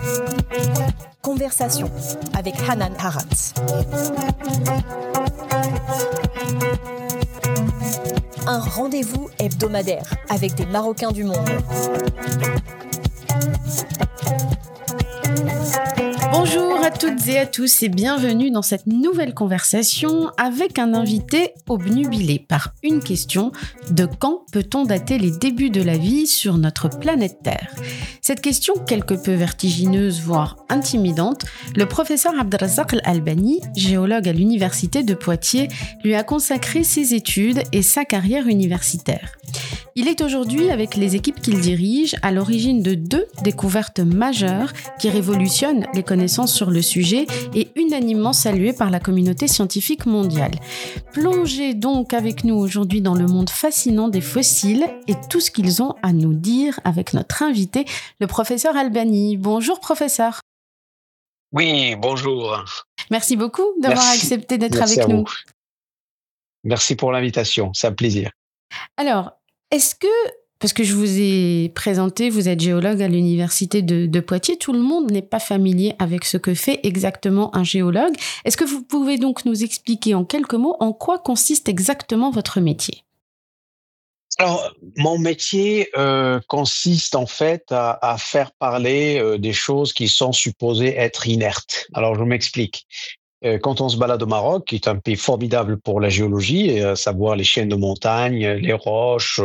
Conversation avec Hanan Harat. Un rendez-vous hebdomadaire avec des Marocains du monde. Bonjour à toutes et à tous et bienvenue dans cette nouvelle conversation avec un invité obnubilé par une question: de quand peut-on dater les débuts de la vie sur notre planète Terre? Cette question, quelque peu vertigineuse, voire intimidante, le professeur Abdelrazak Al-Albani, géologue à l'université de Poitiers, lui a consacré ses études et sa carrière universitaire. Il est aujourd'hui, avec les équipes qu'il dirige, à l'origine de 2 découvertes majeures qui révolutionnent les connaissances sur le sujet et unanimement saluées par la communauté scientifique mondiale. Plongez donc avec nous aujourd'hui dans le monde fascinant des fossiles et tout ce qu'ils ont à nous dire avec notre invité, le professeur Albani. Bonjour professeur. Oui, bonjour. Merci beaucoup d'avoir accepté d'être avec nous. Merci pour l'invitation, c'est un plaisir. Alors, parce que je vous ai présenté, vous êtes géologue à l'université de Poitiers, tout le monde n'est pas familier avec ce que fait exactement un géologue. Est-ce que vous pouvez donc nous expliquer en quelques mots en quoi consiste exactement votre métier ? Alors, mon métier consiste en fait à faire parler des choses qui sont supposées être inertes. Alors, je m'explique. Quand on se balade au Maroc, qui est un pays formidable pour la géologie, à savoir les chaînes de montagnes, les roches,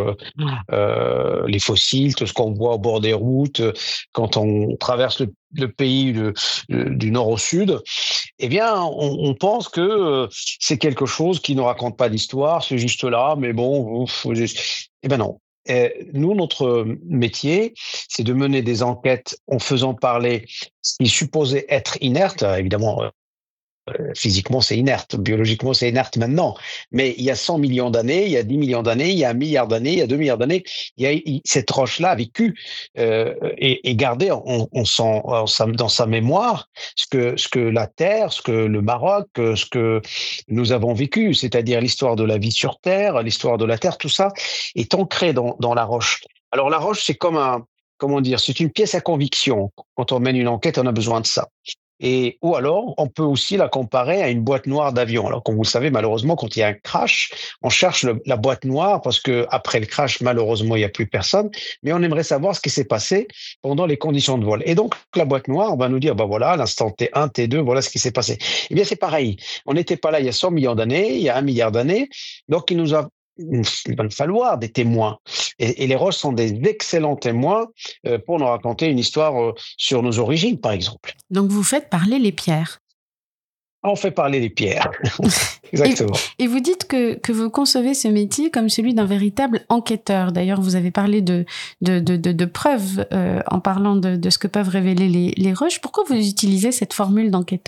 les fossiles, tout ce qu'on voit au bord des routes, quand on traverse le pays du nord au sud, eh bien, on pense que c'est quelque chose qui ne raconte pas d'histoire, c'est juste là, mais bon, eh ben non. Nous, notre métier, c'est de mener des enquêtes en faisant parler ce qui est supposé être inerte, évidemment. Physiquement, c'est inerte. Biologiquement, c'est inerte maintenant. Mais il y a 100 millions d'années, il y a 10 millions d'années, il y a 1 milliard d'années, il y a 2 milliards d'années, cette roche-là a vécu et gardé dans sa mémoire ce que la Terre, ce que le Maroc, ce que nous avons vécu, c'est-à-dire l'histoire de la vie sur Terre, l'histoire de la Terre, tout ça est ancré dans la roche. Alors la roche, c'est c'est une pièce à conviction. Quand on mène une enquête, on a besoin de ça. Ou alors, on peut aussi la comparer à une boîte noire d'avion. Alors, comme vous le savez, malheureusement, quand il y a un crash, on cherche la boîte noire parce que après le crash, malheureusement, il n'y a plus personne. Mais on aimerait savoir ce qui s'est passé pendant les conditions de vol. Et donc, la boîte noire, on va nous dire, voilà, à l'instant T1, T2, voilà ce qui s'est passé. Eh bien, c'est pareil. On n'était pas là il y a 100 millions d'années, il y a 1 milliard d'années. Donc, il va falloir des témoins. Et les roches sont des excellents témoins pour nous raconter une histoire sur nos origines, par exemple. Donc, vous faites parler les pierres. On fait parler les pierres. Exactement. Et vous dites que vous concevez ce métier comme celui d'un véritable enquêteur. D'ailleurs, vous avez parlé de preuves en parlant de ce que peuvent révéler les roches. Pourquoi vous utilisez cette formule d'enquêteur ?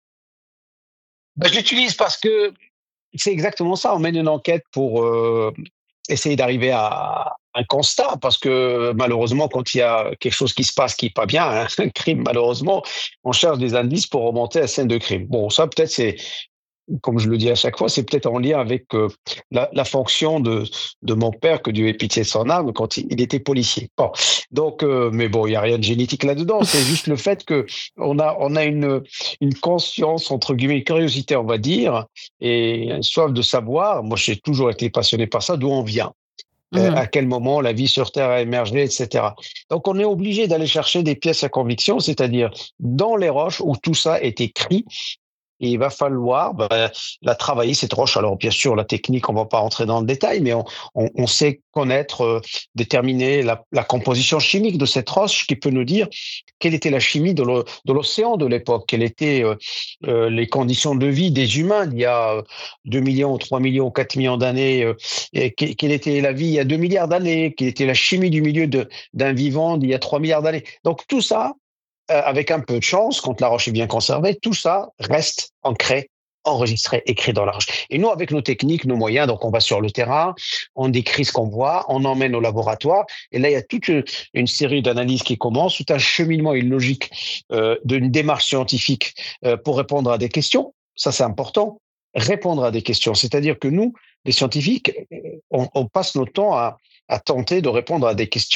Je l'utilise parce que c'est exactement ça. On mène une enquête pour essayer d'arriver à un constat, parce que malheureusement, quand il y a quelque chose qui se passe qui n'est pas bien, un crime, malheureusement, on cherche des indices pour remonter à la scène de crime. Bon, ça peut-être c'est, comme je le dis à chaque fois, c'est peut-être en lien avec la fonction de mon père, que Dieu ait pitié de son âme, quand il était policier. Bon, donc, mais bon, il n'y a rien de génétique là-dedans. C'est juste le fait que on a une conscience, entre guillemets, une curiosité, on va dire, et une soif de savoir. Moi, j'ai toujours été passionné par ça, d'où on vient. À quel moment la vie sur Terre a émergé, etc. Donc, on est obligé d'aller chercher des pièces à conviction, c'est-à-dire dans les roches où tout ça est écrit. Et il va falloir la travailler, cette roche. Alors, bien sûr, la technique, on ne va pas rentrer dans le détail, mais on sait connaître, déterminer la composition chimique de cette roche, qui peut nous dire quelle était la chimie de l'océan de l'époque, quelles étaient les conditions de vie des humains il y a 2 millions, 3 millions, 4 millions d'années, quelle était la vie il y a 2 milliards d'années, quelle était la chimie du milieu d'un vivant d'il y a 3 milliards d'années. Donc, tout ça, avec un peu de chance, quand la roche est bien conservée, tout ça reste ancré, enregistré, écrit dans la roche. Et nous, avec nos techniques, nos moyens, donc on va sur le terrain, on décrit ce qu'on voit, on emmène au laboratoire, et là, il y a toute une série d'analyses qui commencent, tout un cheminement et une logique d'une démarche scientifique pour répondre à des questions. Ça, c'est important. Répondre à des questions. C'est-à-dire que nous, les scientifiques, on passe notre temps à tenter de répondre à des questions.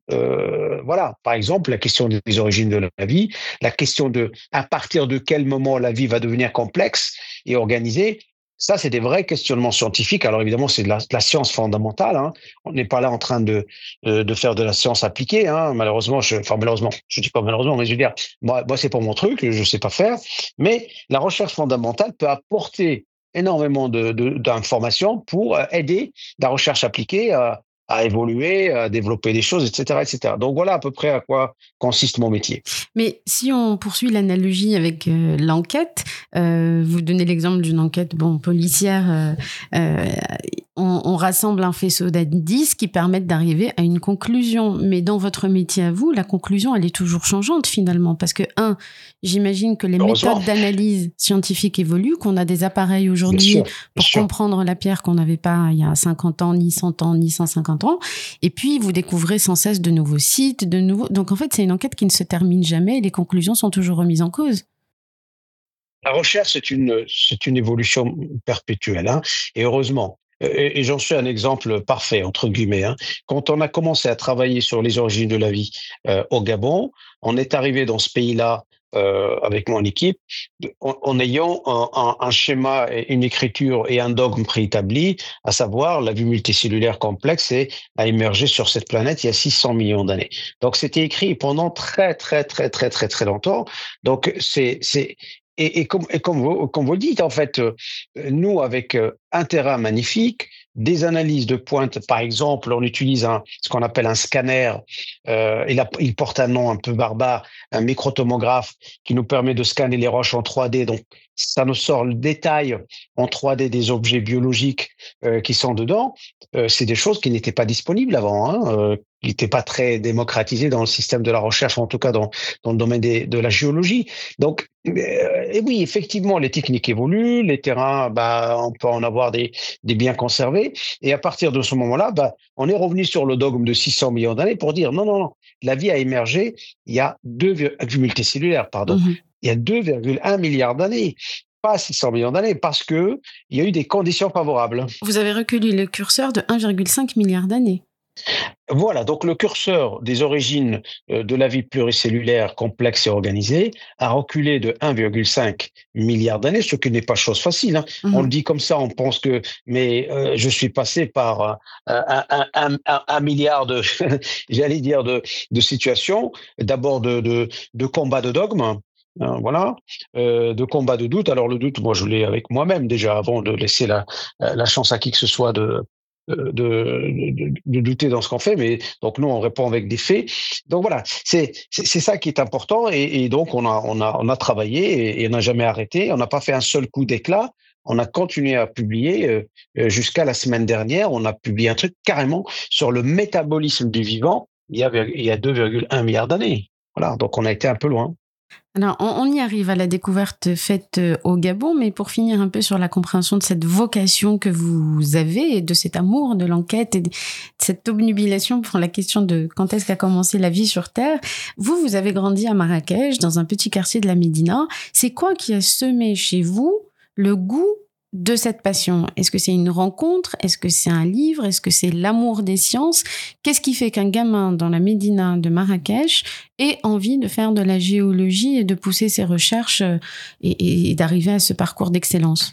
voilà, par exemple, la question des origines de la vie, la question de à partir de quel moment la vie va devenir complexe et organisée. Ça, c'est des vrais questionnements scientifiques. Alors évidemment, c'est de la science fondamentale. Hein. On n'est pas là en train de faire de la science appliquée. Hein. Malheureusement, je dis pas malheureusement, mais je veux dire, moi, c'est pas mon truc, je sais pas faire. Mais la recherche fondamentale peut apporter énormément d'informations pour aider la recherche appliquée à évoluer, à développer des choses, etc., etc. Donc voilà à peu près à quoi consiste mon métier. Mais si on poursuit l'analogie avec l'enquête, vous donnez l'exemple d'une enquête policière, on rassemble un faisceau d'indices qui permettent d'arriver à une conclusion. Mais dans votre métier à vous, la conclusion, elle est toujours changeante finalement. Parce que, j'imagine que les méthodes d'analyse scientifique évoluent, qu'on a des appareils aujourd'hui pour comprendre la pierre qu'on n'avait pas il y a 50 ans, ni 100 ans, ni 150 ans. Et puis, vous découvrez sans cesse de nouveaux sites, Donc, en fait, c'est une enquête qui ne se termine jamais et les conclusions sont toujours remises en cause. La recherche, c'est une évolution perpétuelle, hein, et heureusement. Et j'en suis un exemple parfait, entre guillemets. Hein. Quand on a commencé à travailler sur les origines de la vie au Gabon, on est arrivé dans ce pays-là avec mon équipe en ayant un schéma, une écriture et un dogme préétabli, à savoir la vie multicellulaire complexe a émergé sur cette planète il y a 600 millions d'années. Donc c'était écrit pendant très très très très très très longtemps. Donc comme vous le dites, en fait, nous, avec un terrain magnifique, des analyses de pointe, par exemple, on utilise ce qu'on appelle un scanner, il porte un nom un peu barbare, un microtomographe, qui nous permet de scanner les roches en 3D. Donc, ça nous sort le détail en 3D des objets biologiques qui sont dedans. C'est des choses qui n'étaient pas disponibles avant, hein, qui n'étaient pas très démocratisées dans le système de la recherche, en tout cas dans le domaine de la géologie. Donc, et oui, effectivement, les techniques évoluent, les terrains, on peut en avoir des bien conservés. Et à partir de ce moment-là, on est revenu sur le dogme de 600 millions d'années pour dire non, la vie a émergé il y a multicellulaire, pardon. Il y a 2,1 milliards d'années, pas 600 millions d'années, parce que il y a eu des conditions favorables. Vous avez reculé le curseur de 1,5 milliard d'années. Voilà, donc le curseur des origines de la vie pluricellulaire complexe et organisée a reculé de 1,5 milliard d'années, ce qui n'est pas chose facile. Hein. On le dit comme ça, on pense que, mais je suis passé par un milliard de, j'allais dire, de situations, d'abord de combats de dogmes. Voilà, de combat de doute. Alors le doute, moi je l'ai avec moi-même déjà avant de laisser la chance à qui que ce soit de douter dans ce qu'on fait, mais donc nous on répond avec des faits. Donc voilà, c'est ça qui est important et donc on a travaillé et on n'a jamais arrêté. On n'a pas fait un seul coup d'éclat. On a continué à publier jusqu'à la semaine dernière. On a publié un truc carrément sur le métabolisme du vivant il y a 2,1 milliards d'années. Voilà, donc on a été un peu loin. Alors, on y arrive à la découverte faite au Gabon, mais pour finir un peu sur la compréhension de cette vocation que vous avez et de cet amour de l'enquête et de cette obnubilation pour la question de quand est-ce qu'a commencé la vie sur Terre, vous avez grandi à Marrakech, dans un petit quartier de la Médina. C'est quoi qui a semé chez vous le goût de cette passion? Est-ce que c'est une rencontre? Est-ce que c'est un livre? Est-ce que c'est l'amour des sciences? Qu'est-ce qui fait qu'un gamin dans la Médina de Marrakech ait envie de faire de la géologie et de pousser ses recherches et d'arriver à ce parcours d'excellence?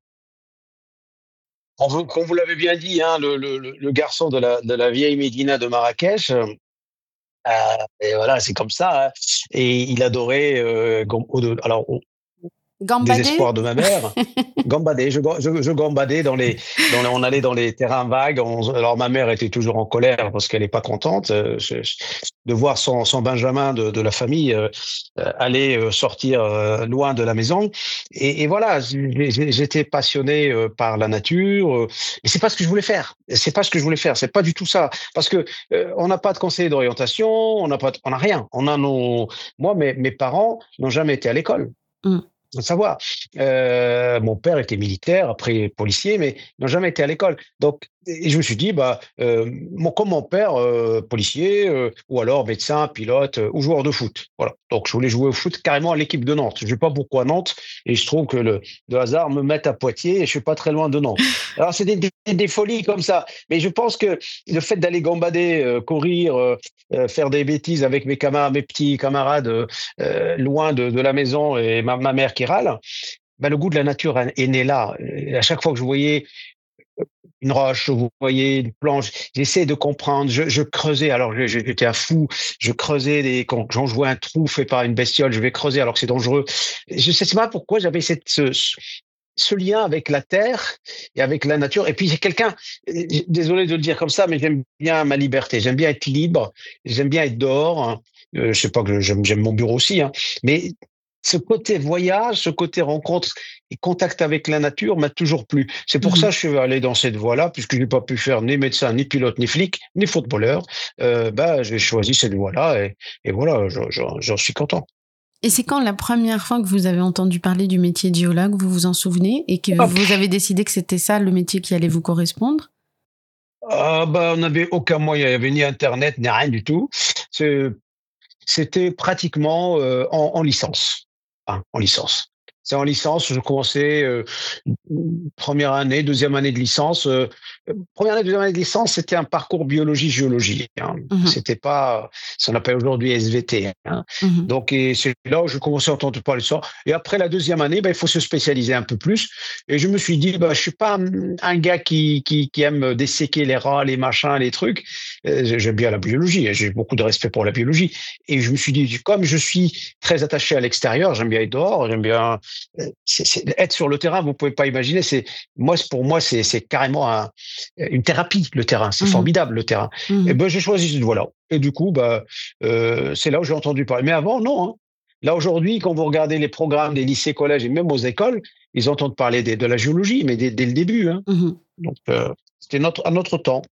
Comme vous l'avez bien dit, hein, le garçon de la vieille Médina de Marrakech, et voilà, c'est comme ça. Hein, et il adorait, alors, désespoir de ma mère. Gambader, je gambadais on allait dans les terrains vagues. Alors ma mère était toujours en colère parce qu'elle est pas contente de voir son Benjamin de la famille aller sortir loin de la maison. Et voilà, j'étais passionné par la nature. Mais c'est pas ce que je voulais faire. C'est pas ce que je voulais faire. C'est pas du tout ça. Parce que on n'a pas de conseiller d'orientation, on n'a rien. Moi, mes parents n'ont jamais été à l'école. Savoir. Mon père était militaire, après policier, mais ils n'ont jamais été à l'école. Donc, et je me suis dit, comme mon père, policier, ou alors médecin, pilote, ou joueur de foot. Voilà. Donc, je voulais jouer au foot carrément à l'équipe de Nantes. Je ne sais pas pourquoi Nantes, et je trouve que le hasard me met à Poitiers, et je suis pas très loin de Nantes. Alors, c'est des folies comme ça. Mais je pense que le fait d'aller gambader, courir, faire des bêtises avec mes petits camarades, loin de la maison, et ma mère qui râle, le goût de la nature est né là. À chaque fois que je voyais une roche, vous voyez une planche, j'essaie de comprendre, je creusais, alors j'étais un fou, je creusais, quand j'en jouais un trou fait par une bestiole, je vais creuser alors que c'est dangereux. Je sais pas pourquoi j'avais ce lien avec la terre et avec la nature. Et puis c'est quelqu'un, désolé de le dire comme ça, mais j'aime bien ma liberté, j'aime bien être libre, j'aime bien être dehors, hein. Je sais pas que j'aime mon bureau aussi, hein, mais ce côté voyage, ce côté rencontre et contact avec la nature m'a toujours plu. C'est pour ça que je suis allé dans cette voie-là, puisque je n'ai pas pu faire ni médecin, ni pilote, ni flic, ni footballeur. J'ai choisi cette voie-là et voilà, j'en suis content. Et c'est quand la première fois que vous avez entendu parler du métier de géologue, vous vous en souvenez, et que vous avez décidé que c'était ça le métier qui allait vous correspondre? On n'avait aucun moyen, il n'y avait ni Internet, ni rien du tout. C'était pratiquement en licence. En licence. C'est en licence, je commençais première année, deuxième année de licence. Première année, deuxième année de licence, c'était un parcours biologie-géologie. Hein. C'était pas ce qu'on appelle aujourd'hui SVT. Hein. Donc, et c'est là où je commençais à entendre parler de ça. Et après la deuxième année, il faut se spécialiser un peu plus. Et je me suis dit, je suis pas un gars qui aime desséquer les rats, les machins, les trucs. J'aime bien la biologie. J'ai beaucoup de respect pour la biologie. Et je me suis dit, comme je suis très attaché à l'extérieur, j'aime bien être dehors, j'aime bien être sur le terrain. Vous pouvez pas imaginer. Pour moi, c'est carrément une thérapie, le terrain. C'est formidable, le terrain. Et j'ai choisi cette voie-là. Et du coup, c'est là où j'ai entendu parler. Mais avant, non. Hein. Là, aujourd'hui, quand vous regardez les programmes des lycées, collèges et même aux écoles, ils entendent parler de la géologie, mais dès le début. Hein. Donc, c'était à notre temps.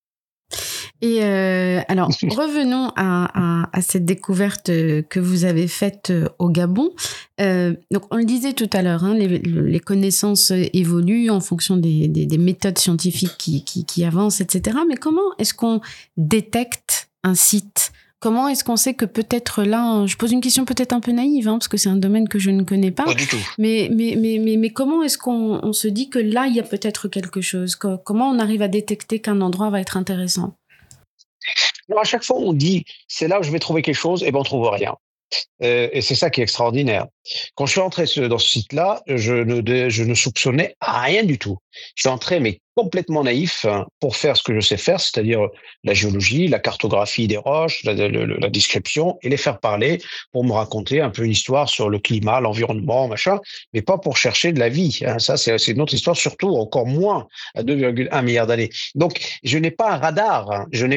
Et alors, revenons à cette découverte que vous avez faite au Gabon. Donc, on le disait tout à l'heure, hein, les connaissances évoluent en fonction des méthodes scientifiques qui avancent, etc. Mais comment est-ce qu'on détecte un site ? Comment est-ce qu'on sait que peut-être là, je pose une question peut-être un peu naïve, hein, parce que c'est un domaine que je ne connais pas. Pas du tout. Mais comment est-ce qu'on se dit que là, il y a peut-être quelque chose ? Comment on arrive à détecter qu'un endroit va être intéressant ? Alors, à chaque fois, on dit, c'est là où je vais trouver quelque chose, et on trouve rien. Et c'est ça qui est extraordinaire. Quand je suis entré dans ce site-là, je ne soupçonnais rien du tout. Je suis entré, mais complètement naïf, hein, pour faire ce que je sais faire, c'est-à-dire la géologie, la cartographie des roches, la description, et les faire parler pour me raconter un peu une histoire sur le climat, l'environnement, machin, mais pas pour chercher de la vie. Hein. Ça, c'est une autre histoire, surtout encore moins à 2,1 milliards d'années. Donc, je n'ai pas un radar. Hein. Je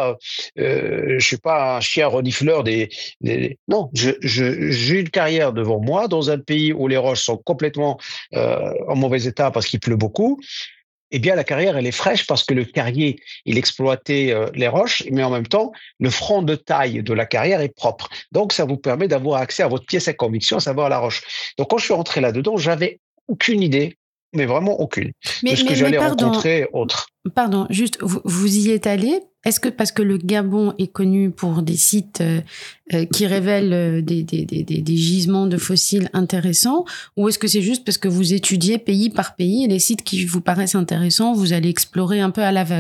suis pas un chien renifleur non, j'ai une carrière devant moi dans un pays où les roches sont complètement en mauvais état parce qu'il pleut beaucoup. Eh bien, la carrière, elle est fraîche parce que le carrier, il exploitait les roches, mais en même temps, le front de taille de la carrière est propre. Donc, ça vous permet d'avoir accès à votre pièce à conviction, à savoir la roche. Donc, quand je suis rentré là-dedans, j'avais aucune idée, mais vraiment aucune, de ce que j'allais rencontrer autre. Pardon, juste, vous y êtes allé ? Est-ce que parce que le Gabon est connu pour des sites qui révèlent des gisements de fossiles intéressants, ou est-ce que c'est juste parce que vous étudiez pays par pays et les sites qui vous paraissent intéressants, vous allez explorer un peu à l'aveugle ?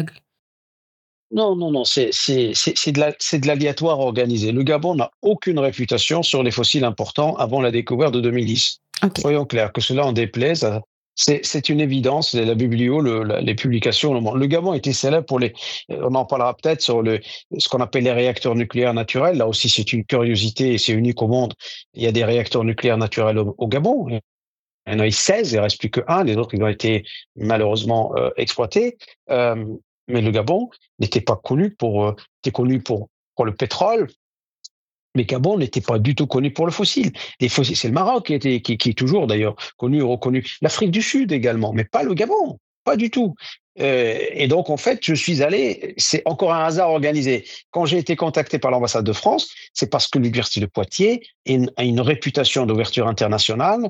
Non, c'est de l'aléatoire organisé. Le Gabon n'a aucune réputation sur les fossiles importants avant la découverte de 2010. Okay. Soyons clairs, que cela en déplaise. C'est une évidence, la biblio, les publications. Le Gabon était célèbre pour on en parlera peut-être sur ce qu'on appelle les réacteurs nucléaires naturels. Là aussi, c'est une curiosité et c'est unique au monde. Il y a des réacteurs nucléaires naturels au Gabon. Il y en a eu 16, il ne reste plus qu'un. Les autres, ils ont été malheureusement exploités. Mais le Gabon n'était pas connu était connu pour le pétrole. Mais Gabon n'était pas du tout connu pour le fossile. Les fossiles, c'est le Maroc qui est toujours d'ailleurs connu, reconnu. L'Afrique du Sud également, mais pas le Gabon, pas du tout. Et donc, en fait, je suis allé, c'est encore un hasard organisé. Quand j'ai été contacté par l'ambassade de France, c'est parce que l'université de Poitiers a une réputation d'ouverture internationale,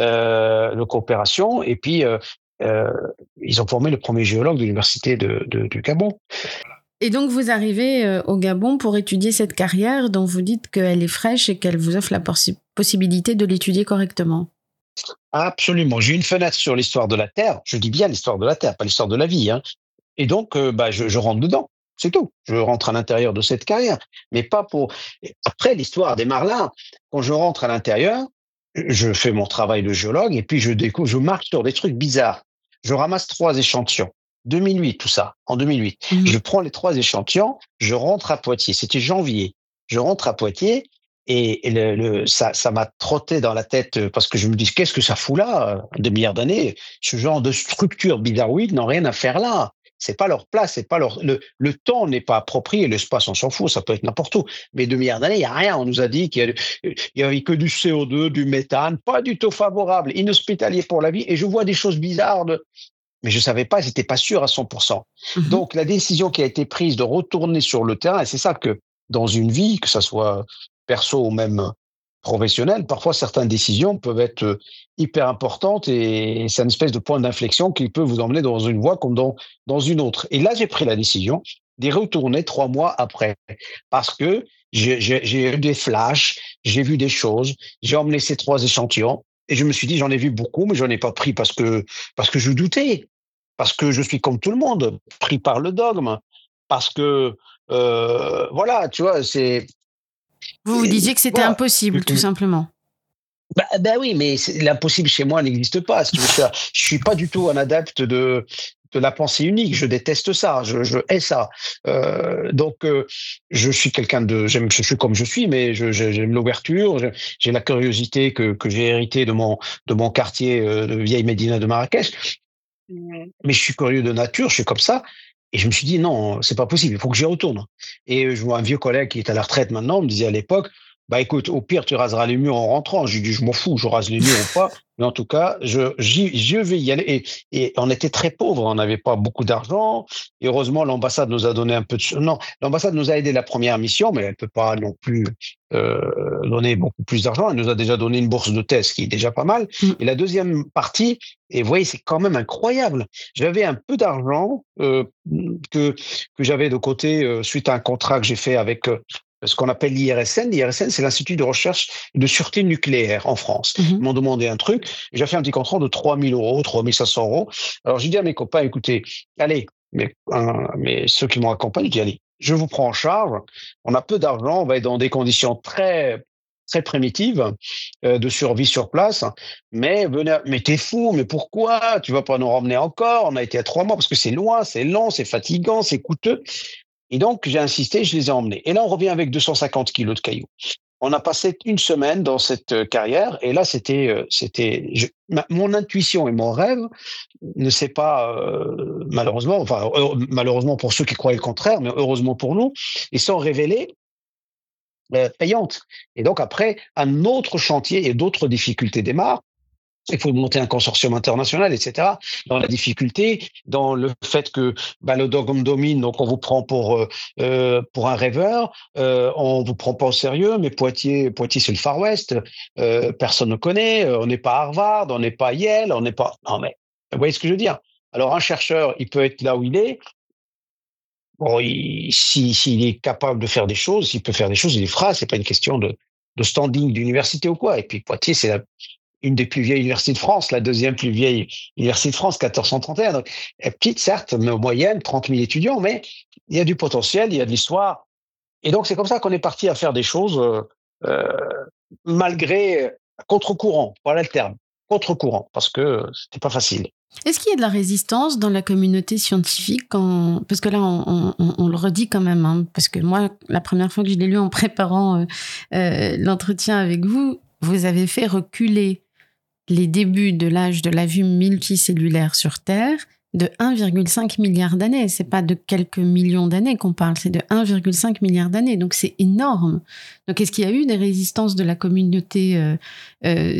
de coopération, et puis euh, ils ont formé le premier géologue de l'université du Gabon. Et donc, vous arrivez au Gabon pour étudier cette carrière dont vous dites qu'elle est fraîche et qu'elle vous offre la possibilité de l'étudier correctement. Absolument. J'ai une fenêtre sur l'histoire de la Terre. Je dis bien l'histoire de la Terre, pas l'histoire de la vie, hein. Et donc, je rentre dedans. C'est tout. Je rentre à l'intérieur de cette carrière. Mais pas pour. Après, l'histoire démarre là. Quand je rentre à l'intérieur, je fais mon travail de géologue et puis je découvre, je marche sur des trucs bizarres. Je ramasse 3 échantillons. 2008, tout ça, en 2008. Je prends les 3 échantillons, je rentre à Poitiers. C'était janvier. Je rentre à Poitiers et ça m'a trotté dans la tête parce que je me dis, qu'est-ce que ça fout là, 2 milliards d'années? Ce genre de structures bizarroïdes n'ont rien à faire là. C'est pas leur place, c'est pas le temps n'est pas approprié, l'espace, on s'en fout, ça peut être n'importe où. Mais 2 milliards d'années, il y a rien. On nous a dit qu'il y avait que du CO2, du méthane, pas du tout favorable, inhospitalier pour la vie. Et je vois des choses bizarres mais je savais pas, j'étais pas sûr à 100%. Donc, la décision qui a été prise de retourner sur le terrain, et c'est ça que dans une vie, que ça soit perso ou même professionnelle, parfois certaines décisions peuvent être hyper importantes et c'est une espèce de point d'inflexion qui peut vous emmener dans une voie comme dans une autre. Et là, j'ai pris la décision d'y retourner 3 mois après parce que j'ai eu des flashs, j'ai vu des choses, j'ai emmené ces 3 échantillons et je me suis dit, j'en ai vu beaucoup, mais j'en ai pas pris parce que je doutais, parce que je suis comme tout le monde, pris par le dogme, parce que voilà, tu vois, c'est Vous disiez que c'était voilà. impossible, tout simplement. Bah oui, mais l'impossible chez moi n'existe pas. Si tu veux, je suis pas du tout un adepte de la pensée unique. Je déteste ça. Je hais ça. Donc, je suis quelqu'un je suis comme je suis, mais j'aime l'ouverture. J'ai la curiosité que j'ai héritée de mon quartier de vieille Médina de Marrakech. Mais je suis curieux de nature. Je suis comme ça. Et je me suis dit, non, c'est pas possible. Il faut que j'y retourne. Et je vois un vieux collègue qui est à la retraite maintenant, me disait à l'époque, bah écoute, au pire, tu raseras les murs en rentrant. J'ai dit, je m'en fous, je rase les murs ou pas. Mais en tout cas, je vais y aller. Et on était très pauvres, on n'avait pas beaucoup d'argent. Et heureusement, l'ambassade nous a donné un peu de... Non, l'ambassade nous a aidé la première mission, mais elle peut pas non plus donner beaucoup plus d'argent. Elle nous a déjà donné une bourse de thèse, qui est déjà pas mal. Et la deuxième partie, et vous voyez, c'est quand même incroyable. J'avais un peu d'argent que j'avais de côté suite à un contrat que j'ai fait avec ce qu'on appelle l'IRSN. L'IRSN, c'est l'Institut de recherche de sûreté nucléaire en France. Ils m'ont demandé un truc. J'ai fait un petit contrat de 3 000 €, 3 500 €. Alors, j'ai dit à mes copains, écoutez, allez, mais ceux qui m'ont accompagné, j'ai dit, allez, je vous prends en charge. On a peu d'argent. On va être dans des conditions très très primitives de survie sur place. Mais venez, mais t'es fou, mais pourquoi? Tu vas pas nous ramener encore? On a été à 3 mois parce que c'est loin, c'est long, c'est fatigant, c'est coûteux. Et donc, j'ai insisté, je les ai emmenés. Et là, on revient avec 250 kilos de cailloux. On a passé une semaine dans cette carrière, et là, mon intuition et mon rêve ne s'est pas, malheureusement pour ceux qui croyaient le contraire, mais heureusement pour nous, ils sont révélés payantes. Et donc après, un autre chantier et d'autres difficultés démarrent. Il faut monter un consortium international, etc. Dans la difficulté, dans le fait que le dogme domine, donc on vous prend pour un rêveur, on vous prend pas au sérieux. Mais Poitiers, c'est le Far West, personne ne connaît. On n'est pas Harvard, on n'est pas Yale, on n'est pas. Non mais vous voyez ce que je veux dire. Alors un chercheur, il peut être là où il est. Bon, s'il est capable de faire des choses, s'il peut faire des choses, il les fera. C'est pas une question de standing d'université ou quoi. Et puis Poitiers, c'est une des plus vieilles universités de France, la deuxième plus vieille université de France, 1431. Donc, petite, certes, mais moyenne, 30 000 étudiants, mais il y a du potentiel, il y a de l'histoire. Et donc, c'est comme ça qu'on est parti à faire des choses malgré contre-courant, voilà le terme, contre-courant, parce que c'était pas facile. Est-ce qu'il y a de la résistance dans la communauté scientifique parce que là, on le redit quand même, hein, parce que moi, la première fois que je l'ai lu en préparant l'entretien avec vous, vous avez fait reculer les débuts de l'âge de la vie multicellulaire sur Terre de 1,5 milliard d'années. C'est pas de quelques millions d'années qu'on parle, c'est de 1,5 milliard d'années. Donc, c'est énorme. Donc, est-ce qu'il y a eu des résistances de la communauté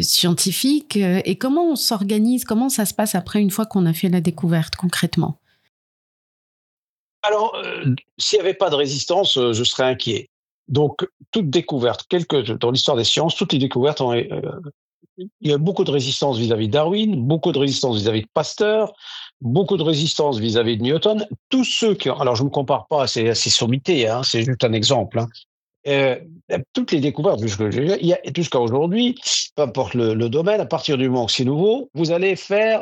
scientifique et comment on s'organise, comment ça se passe après une fois qu'on a fait la découverte concrètement? Alors, s'il n'y avait pas de résistance, je serais inquiet. Donc, toute découverte, dans l'histoire des sciences, toutes les découvertes il y a beaucoup de résistance vis-à-vis de Darwin, beaucoup de résistance vis-à-vis de Pasteur, beaucoup de résistance vis-à-vis de Newton. Tous ceux alors je ne me compare pas à ces sommités, hein, c'est juste un exemple. Hein. Euh, Toutes les découvertes jusqu'à aujourd'hui, peu importe le domaine, à partir du moment que c'est nouveau, vous allez faire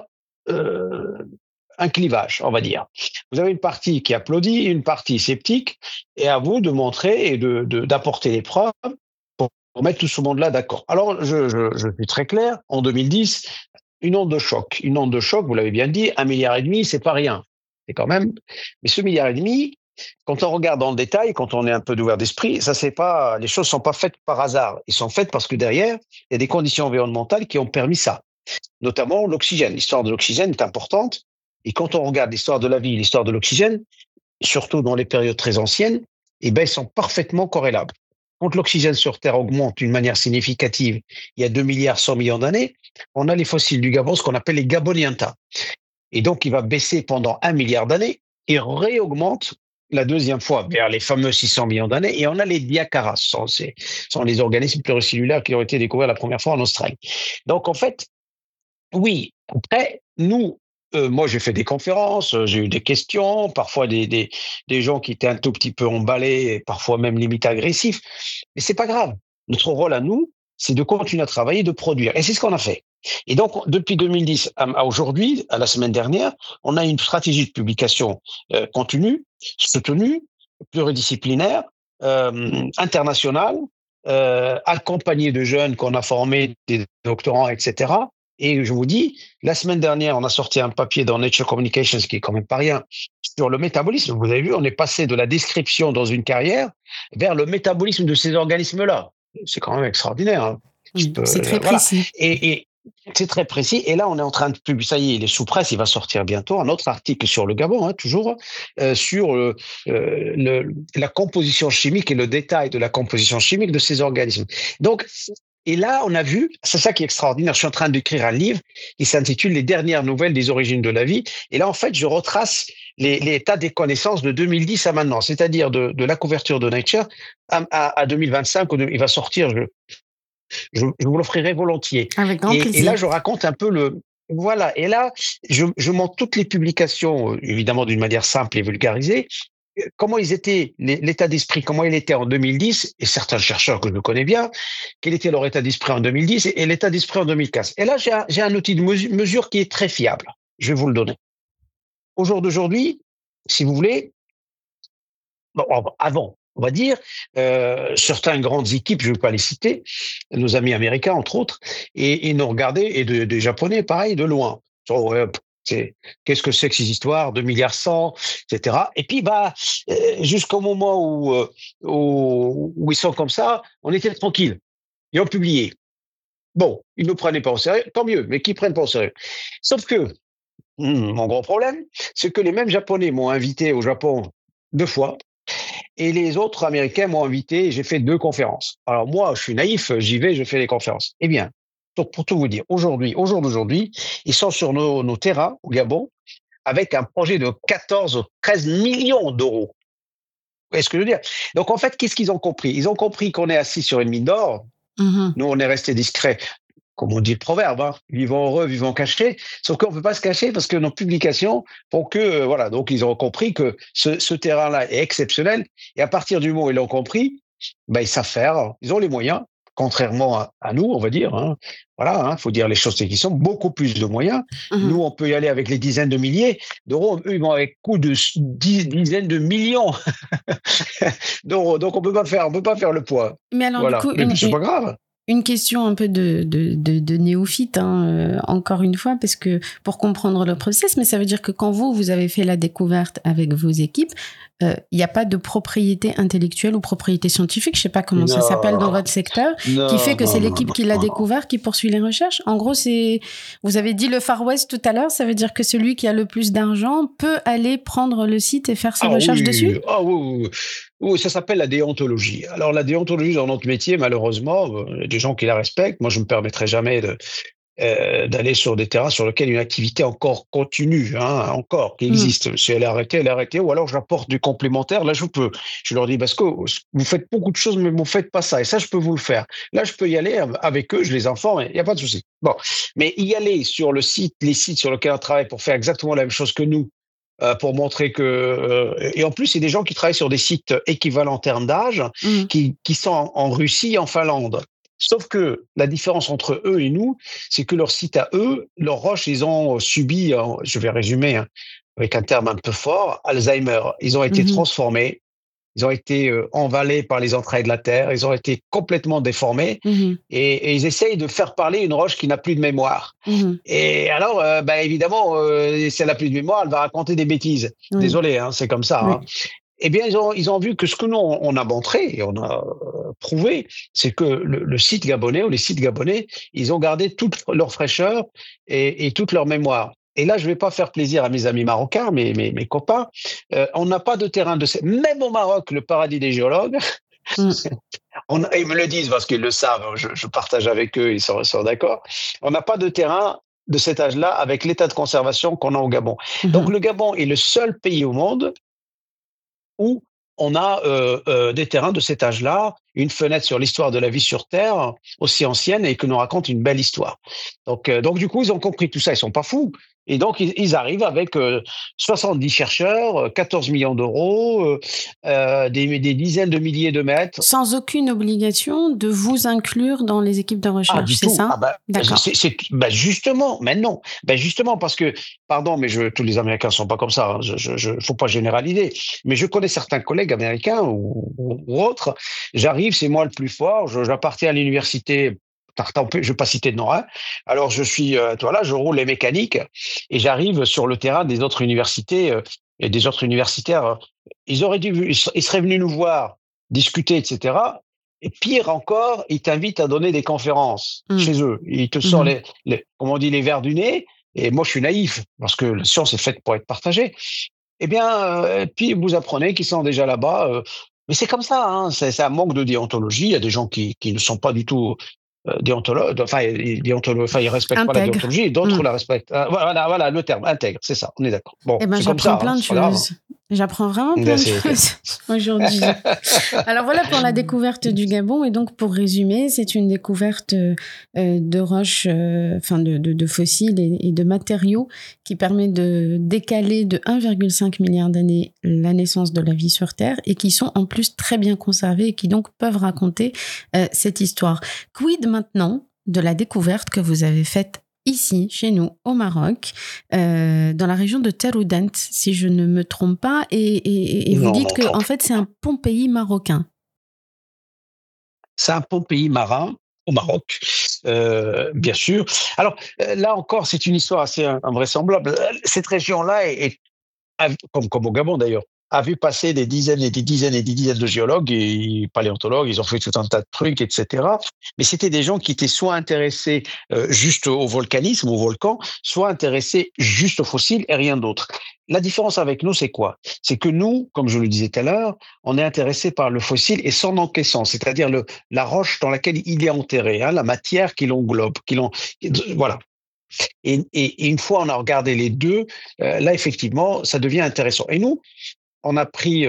euh, un clivage, on va dire. Vous avez une partie qui applaudit, une partie sceptique, et à vous de montrer et d'apporter les preuves pour mettre tout ce monde-là d'accord. Alors, je suis très clair, en 2010, une onde de choc. Une onde de choc, vous l'avez bien dit, 1,5 milliard, c'est pas rien. C'est quand même. Mais ce 1,5 milliard, quand on regarde dans le détail, quand on est un peu d'ouvert d'esprit, les choses sont pas faites par hasard. Elles sont faites parce que derrière, il y a des conditions environnementales qui ont permis ça. Notamment l'oxygène. L'histoire de l'oxygène est importante. Et quand on regarde l'histoire de la vie, l'histoire de l'oxygène, surtout dans les périodes très anciennes, eh ben, ils sont parfaitement corrélables. Quand l'oxygène sur Terre augmente d'une manière significative, il y a 2 milliards 100 millions d'années, on a les fossiles du Gabon, ce qu'on appelle les Gabonienta. Et donc, il va baisser pendant 1 milliard d'années et réaugmente la deuxième fois vers les fameux 600 millions d'années. Et on a les Diacaras, ce sont les organismes pluricellulaires qui ont été découverts la première fois en Australie. Donc, en fait, oui, après, moi, j'ai fait des conférences, j'ai eu des questions, parfois des gens qui étaient un tout petit peu emballés, et parfois même limite agressifs. Mais c'est pas grave. Notre rôle à nous, c'est de continuer à travailler, de produire. Et c'est ce qu'on a fait. Et donc, depuis 2010 à aujourd'hui, à la semaine dernière, on a une stratégie de publication continue, soutenue, pluridisciplinaire, internationale, accompagnée de jeunes qu'on a formés, des doctorants, etc. Et je vous dis, la semaine dernière, on a sorti un papier dans Nature Communications, qui est quand même pas rien, sur le métabolisme. Vous avez vu, on est passé de la description dans une carrière vers le métabolisme de ces organismes-là. C'est quand même extraordinaire. Hein. C'est très voilà. précis. Et c'est très précis. Et là, on est en train de publier, ça y est, il est sous presse, il va sortir bientôt, un autre article sur le Gabon, hein, toujours, sur la composition chimique et le détail de la composition chimique de ces organismes. Donc, et là, on a vu, c'est ça qui est extraordinaire, je suis en train d'écrire un livre qui s'intitule « Les dernières nouvelles des origines de la vie ». Et là, en fait, je retrace l'état des connaissances de 2010 à maintenant, c'est-à-dire de la couverture de Nature à 2025, où il va sortir, je vous l'offrirai volontiers. Avec grand plaisir. Et là, je raconte un peu voilà. Et là, je montre toutes les publications, évidemment d'une manière simple et vulgarisée, comment ils étaient, l'état d'esprit, comment il était en 2010, et certains chercheurs que je connais bien, quel était leur état d'esprit en 2010 et l'état d'esprit en 2015. Et là, j'ai un outil de mesure qui est très fiable. Je vais vous le donner. Au jour d'aujourd'hui, si vous voulez, avant, on va dire, certaines grandes équipes, je ne vais pas les citer, nos amis américains, entre autres, et ils nous regardaient, et des Japonais, pareil, de loin. Qu'est-ce que c'est que ces histoires, 2 milliards 100, etc. Et puis, jusqu'au moment où ils sont comme ça, on était tranquille. Ils ont publié. Bon, ils ne nous prenaient pas au sérieux, tant mieux, mais qu'ils ne prennent pas au sérieux. Sauf que, mon gros problème, c'est que les mêmes Japonais m'ont invité au Japon 2 fois, et les autres Américains m'ont invité et j'ai fait 2 conférences. Alors moi, je suis naïf, j'y vais, je fais les conférences. Eh bien, donc pour tout vous dire, au jour d'aujourd'hui, ils sont sur nos terrains au Gabon avec un projet de 14 ou 13 millions d'euros. Vous voyez ce que je veux dire? Donc en fait, qu'est-ce qu'ils ont compris? Ils ont compris qu'on est assis sur une mine d'or. Nous, on est resté discret, comme on dit le proverbe, hein, vivons heureux, vivons cachés. Sauf qu'on ne peut pas se cacher parce que nos publications font que, voilà, donc ils ont compris que ce terrain-là est exceptionnel. Et à partir du moment où ils l'ont compris, ils savent faire, ils ont les moyens, contrairement à nous, on va dire. Hein. Voilà, faut dire les choses telles qu'elles sont, beaucoup plus de moyens. Nous, on peut y aller avec les dizaines de milliers d'euros. Eux, ils vont avec coup de dizaines de millions d'euros. Donc, on peut pas faire le poids. Mais alors, voilà. Du coup, mais c'est pas grave. Une question un peu de néophyte, hein, encore une fois, parce que pour comprendre le process, mais ça veut dire que quand vous avez fait la découverte avec vos équipes, il n'y a pas de propriété intellectuelle ou propriété scientifique, je ne sais pas comment ça s'appelle dans votre secteur, qui fait que c'est l'équipe qui l'a découvert qui poursuit les recherches. En gros, vous avez dit le Far West tout à l'heure, ça veut dire que celui qui a le plus d'argent peut aller prendre le site et faire ses recherches dessus? Oui, ça s'appelle la déontologie. Alors, la déontologie dans notre métier, malheureusement, il y a des gens qui la respectent. Moi, je ne me permettrai jamais d'aller sur des terrains sur lesquels une activité encore continue, hein, encore, qui existe. Si elle est arrêtée, elle est arrêtée, ou alors j'apporte du complémentaire, là je peux. Je leur dis, parce que vous faites beaucoup de choses, mais vous ne faites pas ça, et ça je peux vous le faire. Là je peux y aller avec eux, je les informe, il n'y a pas de souci. Bon, mais y aller sur les sites sur lesquels on travaille pour faire exactement la même chose que nous, pour montrer que et en plus c'est des gens qui travaillent sur des sites équivalents en termes d'âge, qui sont en Russie et en Finlande. Sauf que la différence entre eux et nous, c'est que leur site à eux, leurs roches, ils ont subi, je vais résumer avec un terme un peu fort, Alzheimer. Ils ont été transformés, ils ont été envalés par les entrailles de la terre, ils ont été complètement déformés, et ils essayent de faire parler une roche qui n'a plus de mémoire. Et alors, évidemment, si elle n'a plus de mémoire, elle va raconter des bêtises. Désolé, hein, c'est comme ça. Hein. Eh bien, ils ont vu que ce que nous, on a montré et on a prouvé, c'est que le site gabonais ou les sites gabonais, ils ont gardé toute leur fraîcheur et toute leur mémoire. Et là, je ne vais pas faire plaisir à mes amis marocains, mes copains. On n'a pas de terrain même au Maroc, le paradis des géologues. Ils me le disent parce qu'ils le savent. Je partage avec eux, ils sont d'accord. On n'a pas de terrain de cet âge-là avec l'état de conservation qu'on a au Gabon. Donc, le Gabon est le seul pays au monde où on a des terrains de cet âge-là, une fenêtre sur l'histoire de la vie sur Terre aussi ancienne et que nous raconte une belle histoire. Donc du coup, ils ont compris tout ça, ils sont pas fous. Et donc, ils arrivent avec 70 chercheurs, 14 millions d'euros, des dizaines de milliers de mètres. Sans aucune obligation de vous inclure dans les équipes de recherche, c'est ça? D'accord. Justement, mais non. Justement, parce que, pardon, mais tous les Américains sont pas comme ça, hein, faut pas généraliser. Mais je connais certains collègues américains ou autres. J'arrive, c'est moi le plus fort, j'appartiens à l'université. Je ne vais pas citer de nom. Hein. Alors, je roule les mécaniques et j'arrive sur le terrain des autres universités et des autres universitaires. Ils seraient venus nous voir, discuter, etc. Et pire encore, ils t'invitent à donner des conférences chez eux. Ils te sortent comme on dit, les verres du nez. Et moi, je suis naïf parce que la science est faite pour être partagée. Eh bien, puis vous apprenez qu'ils sont déjà là-bas. Mais c'est comme ça, hein, c'est un manque de déontologie. Il y a des gens qui ne sont pas du tout déontologues, ils respectent pas la déontologie, et d'autres la respectent. Voilà le terme, intègre, c'est ça, on est d'accord. Bon, j'apprends plein de choses. J'apprends vraiment plein de choses aujourd'hui. Alors voilà pour la découverte du Gabon. Et donc, pour résumer, c'est une découverte de roches, de fossiles et de matériaux qui permet de décaler de 1,5 milliard d'années la naissance de la vie sur Terre et qui sont en plus très bien conservés et qui donc peuvent raconter cette histoire. Quid maintenant de la découverte que vous avez faite ici, chez nous, au Maroc, dans la région de Taroudant, si je ne me trompe pas, et vous dites que en fait c'est un Pompéi marocain. C'est un Pompéi marin au Maroc, bien sûr. Alors là encore, c'est une histoire assez invraisemblable. Cette région-là est comme au Gabon d'ailleurs, a vu passer des dizaines et des dizaines et des dizaines de géologues et paléontologues, ils ont fait tout un tas de trucs, etc. Mais c'était des gens qui étaient soit intéressés juste au volcanisme, au volcan, soit intéressés juste aux fossiles et rien d'autre. La différence avec nous, c'est quoi? C'est que nous, comme je le disais tout à l'heure, on est intéressé par le fossile et son encaissant, c'est-à-dire la roche dans laquelle il est enterré, hein, la matière qui l'englobe, voilà. Et une fois on a regardé les deux, là effectivement, ça devient intéressant. Et nous, on a pris,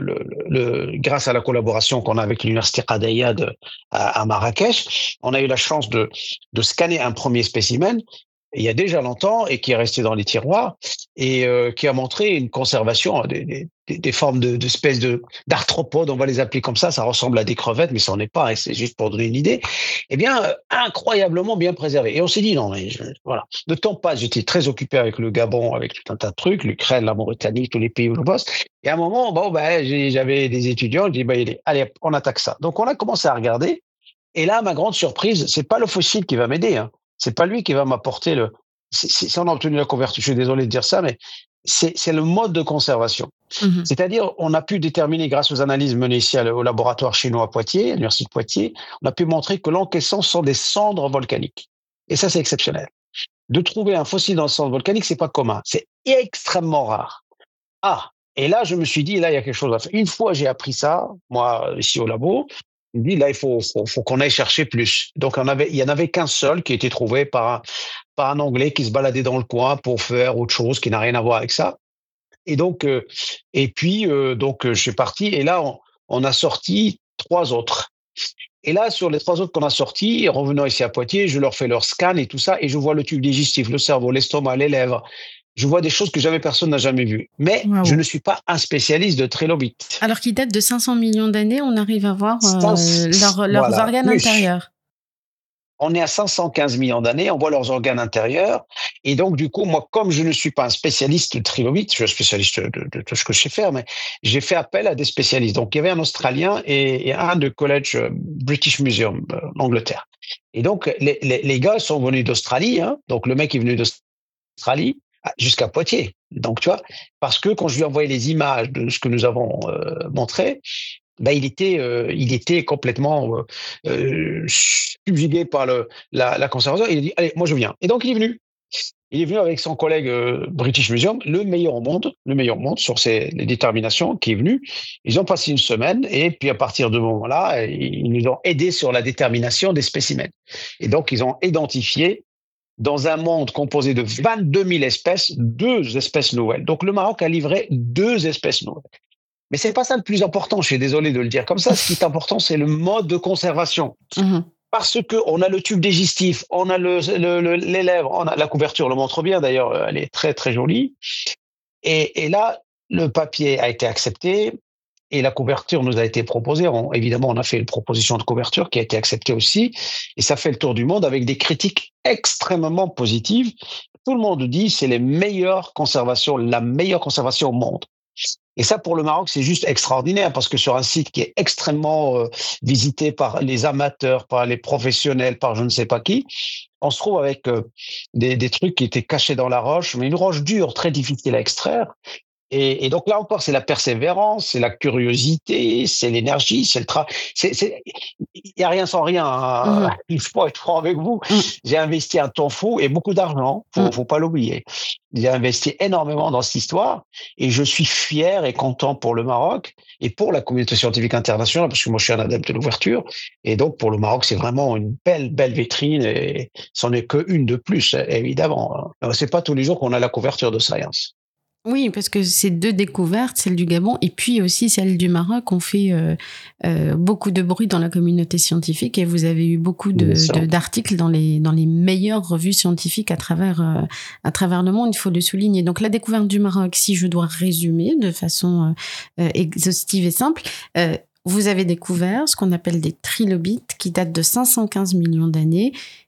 grâce à la collaboration qu'on a avec l'université Qadaya à Marrakech, on a eu la chance de scanner un premier spécimen il y a déjà longtemps et qui est resté dans les tiroirs et qui a montré une conservation des formes d'espèces d'arthropodes, on va les appeler comme ça ressemble à des crevettes, mais ça n'en est pas, hein, c'est juste pour donner une idée. Eh bien, incroyablement bien préservé. Et on s'est dit, non, mais voilà. Le temps passe, j'étais très occupé avec le Gabon, avec tout un tas de trucs, l'Ukraine, la Mauritanie, tous les pays où je bosse. Et à un moment, j'avais des étudiants, je dis, allez, on attaque ça. Donc, on a commencé à regarder. Et là, ma grande surprise, c'est pas le fossile qui va m'aider, hein. C'est pas lui qui va m'apporter si on a obtenu la conversion, je suis désolé de dire ça, mais c'est le mode de conservation. C'est-à-dire, on a pu déterminer, grâce aux analyses menées ici au laboratoire chez nous à Poitiers, à l'université de Poitiers, on a pu montrer que l'encaissant sont des cendres volcaniques. Et ça, c'est exceptionnel. De trouver un fossile dans le cendre volcanique, c'est pas commun. C'est extrêmement rare. Et là, je me suis dit, là, il y a quelque chose à faire. Une fois, j'ai appris ça, moi, ici au labo, Il me dit, là, il faut qu'on aille chercher plus. Donc, il y en avait qu'un seul qui a été trouvé par un Anglais qui se baladait dans le coin pour faire autre chose qui n'a rien à voir avec ça. Et donc, je suis parti et là, on a sorti 3 autres. Et là, sur les 3 autres qu'on a sortis, revenant ici à Poitiers, je leur fais leur scan et tout ça, et je vois le tube digestif, le cerveau, l'estomac, les lèvres. Je vois des choses que jamais personne n'a jamais vues. Mais je ne suis pas un spécialiste de trilobites. Alors qu'ils datent de 500 millions d'années, on arrive à voir leurs Voilà, organes intérieurs. On est à 515 millions d'années, on voit leurs organes intérieurs. Et donc, du coup, moi, comme je ne suis pas un spécialiste de trilobites, je suis un spécialiste de tout ce que je sais faire, mais j'ai fait appel à des spécialistes. Donc, il y avait un Australien et un de College British Museum, Angleterre. Et donc, les gars sont venus d'Australie. Donc, le mec est venu d'Australie jusqu'à Poitiers. Donc, tu vois, parce que quand je lui ai envoyé les images de ce que nous avons montré, il était complètement subjugué par la conservation. Il a dit, allez, moi je viens. Et donc il est venu. Il est venu avec son collègue British Museum, le meilleur au monde sur les déterminations, qui est venu. Ils ont passé une semaine et puis à partir de ce moment-là, ils nous ont aidés sur la détermination des spécimens. Et donc ils ont identifié dans un monde composé de 22 000 espèces, 2 espèces nouvelles. Donc le Maroc a livré 2 espèces nouvelles. Mais c'est pas ça le plus important, je suis désolé de le dire comme ça. Ce qui est important, c'est le mode de conservation. Parce que on a le tube digestif, on a les lèvres, on a la couverture le montre bien d'ailleurs, elle est très très jolie. Et là, le papier a été accepté et la couverture nous a été proposée. Évidemment, on a fait une proposition de couverture qui a été acceptée aussi. Et ça fait le tour du monde avec des critiques extrêmement positives. Tout le monde dit c'est la meilleure conservation au monde. Et ça, pour le Maroc, c'est juste extraordinaire parce que sur un site qui est extrêmement visité par les amateurs, par les professionnels, par je ne sais pas qui, on se trouve avec des trucs qui étaient cachés dans la roche, mais une roche dure, très difficile à extraire. Et donc là encore, c'est la persévérance, c'est la curiosité, c'est l'énergie, c'est le travail. Il n'y a rien sans rien. Il faut être franc avec vous. J'ai investi un temps fou et beaucoup d'argent, faut pas l'oublier. J'ai investi énormément dans cette histoire et je suis fier et content pour le Maroc et pour la communauté scientifique internationale parce que moi je suis un adepte de l'ouverture et donc pour le Maroc c'est vraiment une belle vitrine et c'en est qu'une de plus évidemment. C'est pas tous les jours qu'on a la couverture de Science. Oui, parce que ces 2 découvertes, celle du Gabon et puis aussi celle du Maroc, ont fait beaucoup de bruit dans la communauté scientifique et vous avez eu beaucoup d'articles dans les meilleures revues scientifiques à travers le monde, il faut le souligner. Donc la découverte du Maroc, si je dois résumer de façon exhaustive et simple, vous avez découvert ce qu'on appelle des trilobites qui datent de 515 millions d'années.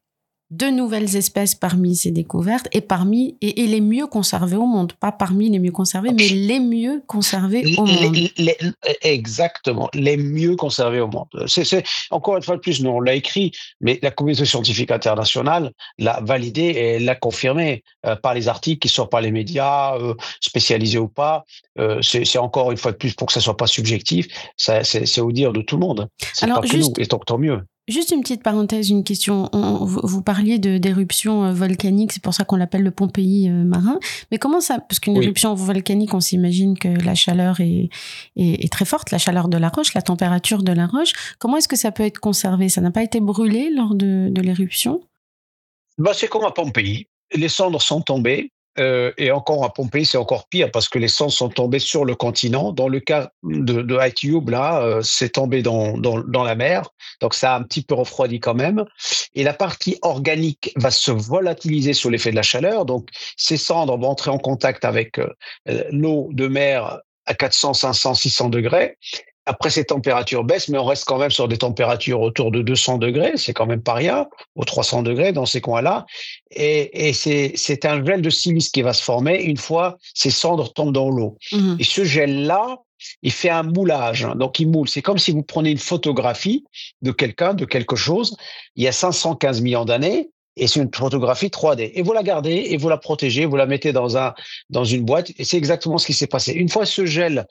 2 nouvelles espèces parmi ces découvertes et les mieux conservées au monde. Pas parmi les mieux conservées, mais les mieux conservées au monde. Exactement, les mieux conservées au monde. Encore une fois de plus, nous on l'a écrit, mais la communauté scientifique internationale l'a validé et l'a confirmé par les articles qui sortent par les médias, spécialisés ou pas. C'est encore une fois de plus pour que ça soit pas subjectif. C'est au dire de tout le monde. C'est alors, pas que nous, et tant mieux. Juste une petite parenthèse, une question. Vous parliez d'éruptions volcaniques, c'est pour ça qu'on l'appelle le Pompéi marin. Mais comment ça, parce qu'une éruption volcanique, on s'imagine que la chaleur est très forte, la chaleur de la roche, la température de la roche. Comment est-ce que ça peut être conservé? Ça n'a pas été brûlé lors de l'éruption? C'est comme à Pompéi. Les cendres sont tombées. Et encore à Pompéi, c'est encore pire parce que les cendres sont tombées sur le continent. Dans le cas de Aitioub, là, c'est tombé dans la mer. Donc, ça a un petit peu refroidi quand même. Et la partie organique va se volatiliser sous l'effet de la chaleur. Donc, ces cendres vont entrer en contact avec l'eau de mer à 400, 500, 600 degrés. Après, ces températures baissent, mais on reste quand même sur des températures autour de 200 degrés. C'est quand même pas rien, aux 300 degrés dans ces coins-là. Et c'est un gel de silice qui va se former une fois ces cendres tombent dans l'eau. Et ce gel-là, il fait un moulage. Donc, il moule. C'est comme si vous prenez une photographie de quelqu'un, de quelque chose, il y a 515 millions d'années. Et c'est une photographie 3D. Et vous la gardez et vous la protégez, vous la mettez dans une boîte. Et c'est exactement ce qui s'est passé. Une fois ce gel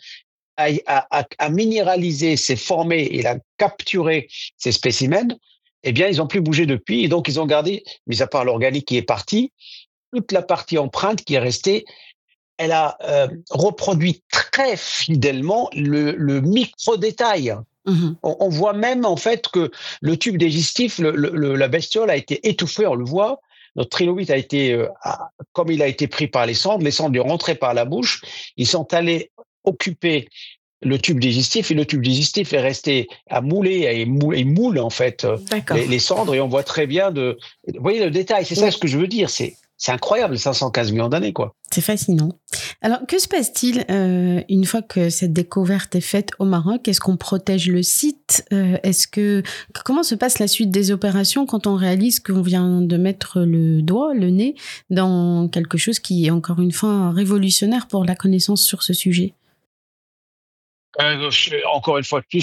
à minéraliser, s'est formé, il a capturé ces spécimens, eh bien, ils n'ont plus bougé depuis. Et donc, ils ont gardé, mis à part l'organique qui est parti, toute la partie empreinte qui est restée. Elle a reproduit très fidèlement le micro-détail. Mhm. On voit même en fait que le tube digestif, la bestiole a été étouffée, on le voit. Notre trilobite a été, comme il a été pris par les cendres lui rentraient par la bouche. Ils sont allés occuper le tube digestif et le tube digestif est resté à mouler et il moule en fait D'accord. les cendres et on voit très bien vous voyez le détail, c'est ça ce que je veux dire, c'est incroyable, 515 millions d'années quoi. C'est fascinant. Alors, que se passe-t-il une fois que cette découverte est faite au Maroc? Est-ce qu'on protège le site? Comment se passe la suite des opérations quand on réalise qu'on vient de mettre le doigt, le nez, dans quelque chose qui est encore une fois révolutionnaire pour la connaissance sur ce sujet? Encore une fois de plus,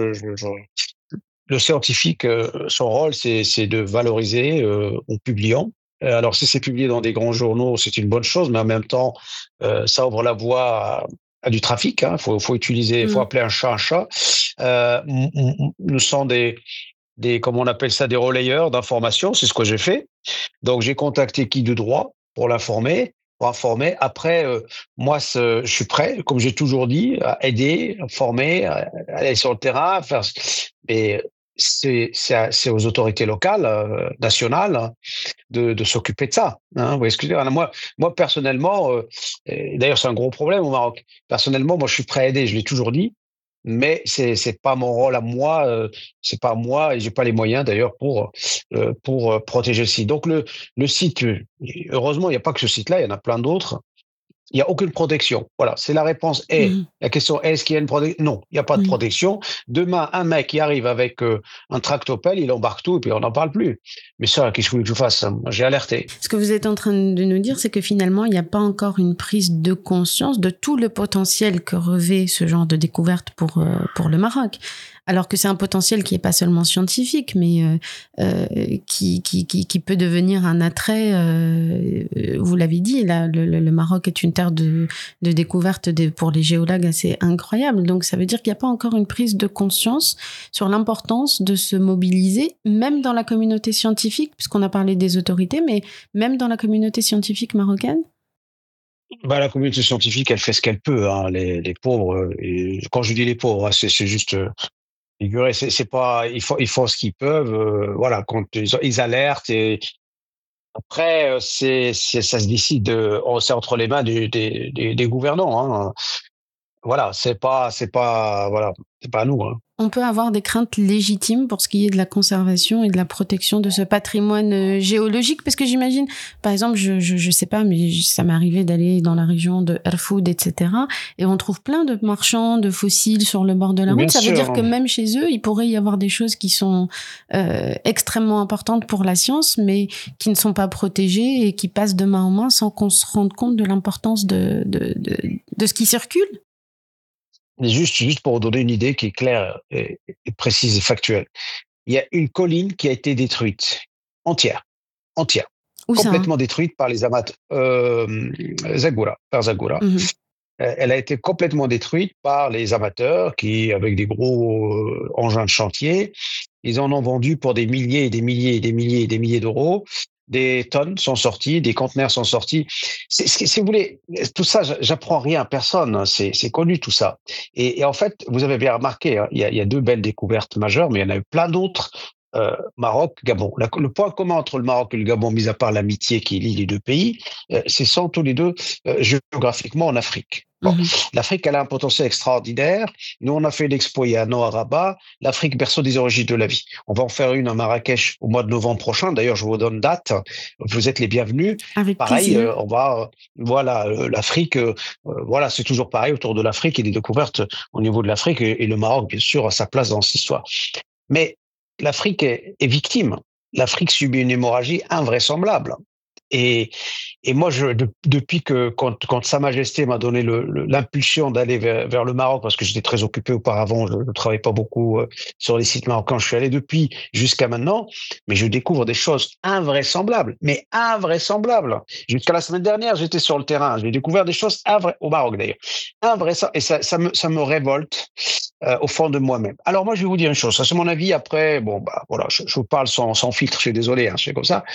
le scientifique, son rôle, c'est de valoriser en publiant. Alors, si c'est publié dans des grands journaux, c'est une bonne chose, mais en même temps, ça ouvre la voie à du trafic. Hein. Faut appeler un chat un chat. Nous sommes comme on appelle ça, des relayeurs d'informations. C'est ce que j'ai fait. Donc, j'ai contacté qui de droit pour l'informer. Pour informer. Après, moi, je suis prêt, comme j'ai toujours dit, à aider, à former, à aller sur le terrain, à faire. Mais c'est aux autorités locales, nationales, hein, de s'occuper de ça. Hein, vous voyez ce que je veux dire? Moi personnellement, et d'ailleurs c'est un gros problème au Maroc. Personnellement, moi je suis prêt à aider, je l'ai toujours dit, mais c'est pas mon rôle à moi, c'est pas moi et j'ai pas les moyens d'ailleurs pour protéger le site. Donc le site, heureusement il n'y a pas que ce site-là, il y en a plein d'autres. Il n'y a aucune protection. Voilà, c'est la réponse est. Mhm. La question est-ce qu'il y a une protection? Non, il n'y a pas de Oui. protection. Demain, un mec qui arrive avec un tractopelle, il embarque tout et puis on n'en parle plus. Mais ça, qu'est-ce que vous voulez que je fasse? Moi, j'ai alerté. Ce que vous êtes en train de nous dire, c'est que finalement, il n'y a pas encore une prise de conscience de tout le potentiel que revêt ce genre de découverte pour le Maroc. Alors que c'est un potentiel qui n'est pas seulement scientifique, mais qui peut devenir un attrait. Vous l'avez dit, là, le Maroc est une terre de découverte pour les géologues assez incroyable. Donc ça veut dire qu'il n'y a pas encore une prise de conscience sur l'importance de se mobiliser, même dans la communauté scientifique, puisqu'on a parlé des autorités, mais même dans la communauté scientifique marocaine. Bah, la communauté scientifique, elle fait ce qu'elle peut. Hein. Les pauvres, et quand je dis les pauvres, hein, c'est juste figuré. C'est pas, ils font ce qu'ils peuvent. Voilà, quand ils alertent et après, ça se décide. C'est entre les mains des gouvernants. Hein. Voilà, voilà, c'est pas à nous. Hein. On peut avoir des craintes légitimes pour ce qui est de la conservation et de la protection de ce patrimoine géologique, parce que j'imagine, par exemple, je sais pas, mais ça m'est arrivé d'aller dans la région de Erfoud, etc., et on trouve plein de marchands de fossiles sur le bord de la route. Bien Ça veut sûr. dire que même chez eux, il pourrait y avoir des choses qui sont extrêmement importantes pour la science, mais qui ne sont pas protégées et qui passent de main en main sans qu'on se rende compte de l'importance de ce qui circule. Juste pour vous donner une idée qui est claire et précise et factuelle. Il y a une colline qui a été détruite, entière, Où ça, hein? complètement détruite par les amateurs, par Zagora. Mhm. Elle a été complètement détruite par les amateurs qui, avec des gros engins de chantier, ils en ont vendu pour des milliers et des milliers et des milliers et des milliers d'euros. Des tonnes sont sorties, des conteneurs sont sortis. Si vous voulez, tout ça, j'apprends rien à personne. Hein, c'est connu tout ça. Et en fait, vous avez bien remarqué, hein, il y a deux belles découvertes majeures, mais il y en a eu plein d'autres. Maroc, Gabon. Le point commun entre le Maroc et le Gabon, mis à part l'amitié qui lie les deux pays, c'est sont tous les deux géographiquement en Afrique. Bon, Mhm. l'Afrique, elle a un potentiel extraordinaire. Nous, on a fait l'expo il y a un an à Rabat. L'Afrique, berceau des origines de la vie. On va en faire une à Marrakech au mois de novembre prochain. D'ailleurs, je vous donne date. Vous êtes les bienvenus. Avec Pareil, plaisir. on va, voilà, l'Afrique, voilà, c'est toujours pareil autour de l'Afrique et des découvertes au niveau de l'Afrique et le Maroc, bien sûr, a sa place dans cette histoire. Mais l'Afrique est victime. L'Afrique subit une hémorragie invraisemblable. Et, et moi, depuis que quand Sa Majesté m'a donné l'impulsion d'aller vers le Maroc, parce que j'étais très occupé auparavant, je ne travaillais pas beaucoup sur les sites marocains, je suis allé depuis jusqu'à maintenant, mais je découvre des choses invraisemblables, mais invraisemblables. Jusqu'à la semaine dernière, j'étais sur le terrain, j'ai découvert des choses au Maroc d'ailleurs, invraisemblables, et ça me révolte au fond de moi-même. Alors moi, je vais vous dire une chose, ça c'est mon avis. Après, bon, bah voilà, je vous parle sans filtre, je suis désolé, hein, c'est comme ça.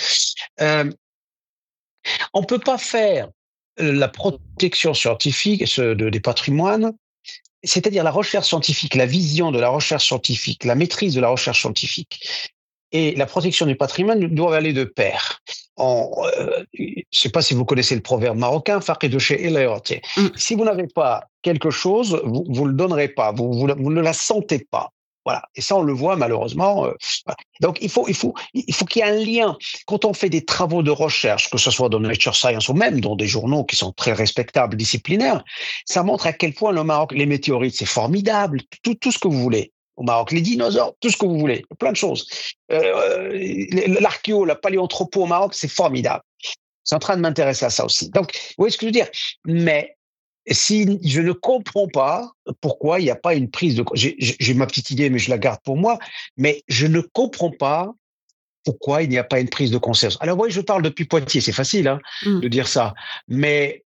On peut pas faire la protection scientifique des patrimoines c'est-à-dire la recherche scientifique, la vision de la recherche scientifique, la maîtrise de la recherche scientifique et la protection du patrimoine doivent aller de pair. Je ne sais pas si vous connaissez le proverbe marocain, faqidu shay'in la yu'ti. Si vous n'avez pas quelque chose, vous le donnerez pas, vous ne la sentez pas. Voilà. Et ça, on le voit malheureusement. Voilà. Donc, il faut qu'il y ait un lien. Quand on fait des travaux de recherche, que ce soit dans Nature Science ou même dans des journaux qui sont très respectables, disciplinaires, ça montre à quel point le Maroc, les météorites, c'est formidable, tout ce que vous voulez. Au Maroc, les dinosaures, tout ce que vous voulez, plein de choses. L'archéo, la paléanthropo au Maroc, c'est formidable. C'est en train de m'intéresser à ça aussi. Donc, vous voyez ce que je veux dire. Mais si je ne comprends pas pourquoi il n'y a pas une prise de... J'ai ma petite idée, mais je la garde pour moi. Mais je ne comprends pas pourquoi il n'y a pas une prise de conscience. Alors oui, je parle depuis Poitiers, c'est facile de dire ça. Mais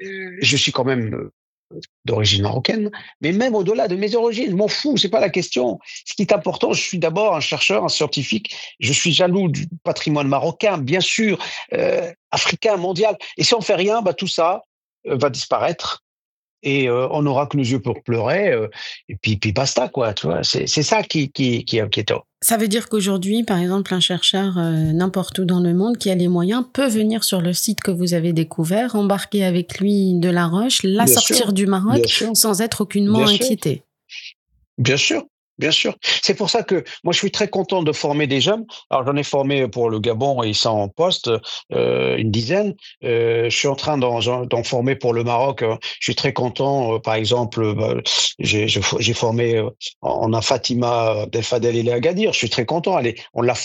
je suis quand même d'origine marocaine, mais même au-delà de mes origines, je m'en fous, c'est pas la question. Ce qui est important, je suis d'abord un chercheur, un scientifique, je suis jaloux du patrimoine marocain, bien sûr, africain, mondial. Et si on fait rien, tout ça va disparaître et on n'aura que nos yeux pour pleurer et puis basta quoi. Tu vois, c'est ça qui est inquiétant. Ça veut dire qu'aujourd'hui, par exemple, un chercheur n'importe où dans le monde qui a les moyens peut venir sur le site que vous avez découvert, embarquer avec lui de la roche, la sortir du Maroc sans être aucunement inquiété. Bien sûr. Bien sûr. C'est pour ça que moi, je suis très content de former des jeunes. Alors, j'en ai formé pour le Gabon et ils sont en poste, une dizaine. Je suis en train d'en former pour le Maroc. Je suis très content. Par exemple, j'ai formé, on a Fatima Belfadel et Agadir. Je suis très content. Elle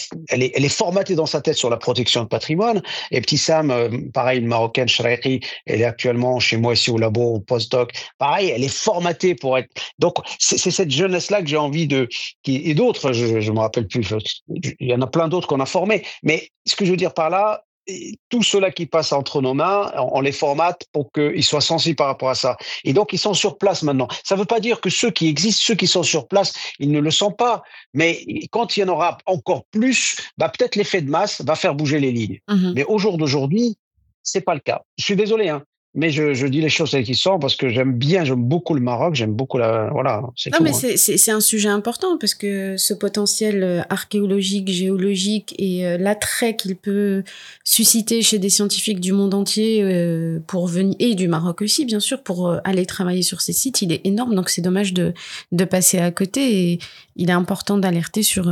est formatée dans sa tête sur la protection de patrimoine. Et petit Sam, pareil, une Marocaine, Shreki, elle est actuellement chez moi ici au labo, au postdoc. Pareil, elle est formatée pour être... Donc, c'est cette jeunesse-là que j'ai envie et d'autres, je me rappelle plus, il y en a plein d'autres qu'on a formés, mais ce que je veux dire par là, tout cela qui passe entre nos mains, on les formate pour qu'ils soient sensibles par rapport à ça. Et donc, ils sont sur place maintenant. Ça ne veut pas dire que ceux qui existent, ceux qui sont sur place, ils ne le sont pas. Mais quand il y en aura encore plus, peut-être l'effet de masse va faire bouger les lignes. Mais au jour d'aujourd'hui, c'est pas le cas. Je suis désolé, mais je dis les choses telles qu'elles sont parce que j'aime beaucoup le Maroc, j'aime beaucoup voilà, c'est non, tout. Mais c'est un sujet important parce que ce potentiel archéologique, géologique et l'attrait qu'il peut susciter chez des scientifiques du monde entier pour venir, et du Maroc aussi, bien sûr, pour aller travailler sur ces sites, il est énorme. Donc, c'est dommage de passer à côté et il est important d'alerter sur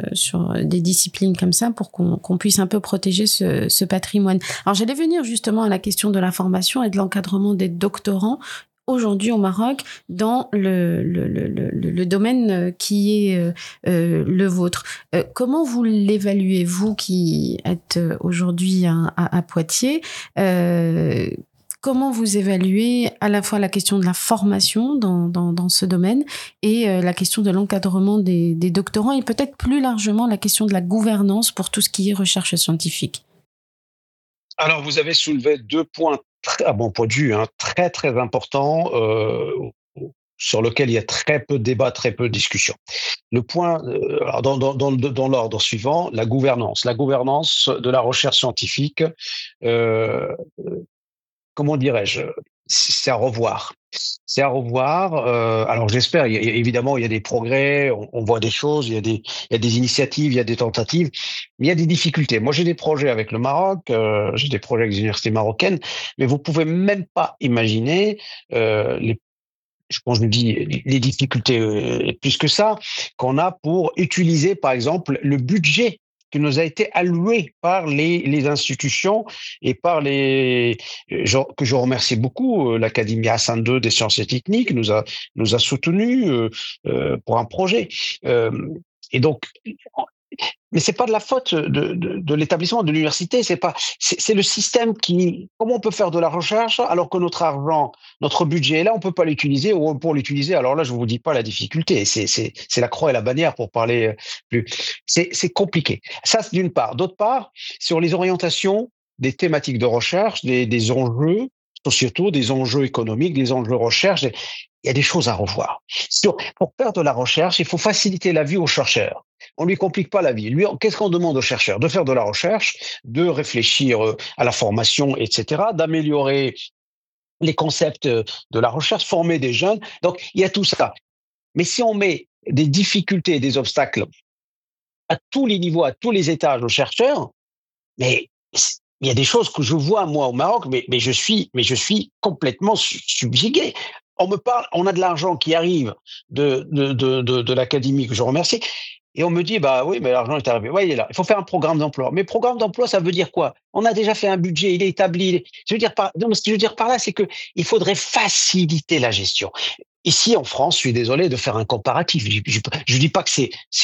des disciplines comme ça pour qu'on puisse un peu protéger ce patrimoine. Alors, j'allais venir justement à la question de la formation et de l'encadrement des doctorants aujourd'hui au Maroc dans le domaine qui est le vôtre. Comment vous l'évaluez, vous qui êtes aujourd'hui à Poitiers comment vous évaluez à la fois la question de la formation dans ce domaine et la question de l'encadrement des doctorants et peut-être plus largement la question de la gouvernance pour tout ce qui est recherche scientifique? Alors, vous avez soulevé 2 points à mon point de vue, très, très importants, sur lequel il y a très peu de débats, très peu de discussions. Le point, alors dans l'ordre suivant, la gouvernance. La gouvernance de la recherche scientifique, comment dirais-je, c'est à revoir. C'est à revoir. Alors j'espère. Évidemment, il y a des progrès. On voit des choses. Il y a des initiatives. Il y a des tentatives. Mais il y a des difficultés. Moi, j'ai des projets avec le Maroc. J'ai des projets avec les universités marocaines. Mais vous pouvez même pas imaginer je dis les difficultés plus que ça qu'on a pour utiliser, par exemple, le budget qui nous a été alloué par les institutions et par que je remercie beaucoup. L'Académie Hassan II des sciences et techniques nous a soutenus pour un projet. Et donc, mais c'est pas de la faute de l'établissement, de l'université. C'est le système comment on peut faire de la recherche alors que notre argent, notre budget est là, on peut pas l'utiliser ou pour l'utiliser. Alors là, je vous dis pas la difficulté. C'est la croix et la bannière pour parler plus. C'est compliqué. Ça, c'est d'une part. D'autre part, sur les orientations des thématiques de recherche, des enjeux sociétaux, des enjeux économiques, des enjeux de recherche, il y a des choses à revoir. Pour faire de la recherche, il faut faciliter la vie aux chercheurs. On lui complique pas la vie. Lui, qu'est-ce qu'on demande aux chercheurs? De faire de la recherche, de réfléchir à la formation, etc., d'améliorer les concepts de la recherche, former des jeunes. Donc, il y a tout ça. Mais si on met des difficultés et des obstacles à tous les niveaux, à tous les étages aux chercheurs, mais il y a des choses que je vois, moi, au Maroc, mais je suis complètement subjugué. On me parle, on a de l'argent qui arrive de l'académie, que je remercie, et on me dit, bah oui, mais l'argent est arrivé. Ouais, il est là. Il faut faire un programme d'emploi. Mais programme d'emploi, ça veut dire quoi? On a déjà fait un budget, il est établi. Non, ce que je veux dire par là, c'est que il faudrait faciliter la gestion. Ici, en France, je suis désolé de faire un comparatif. Je dis pas que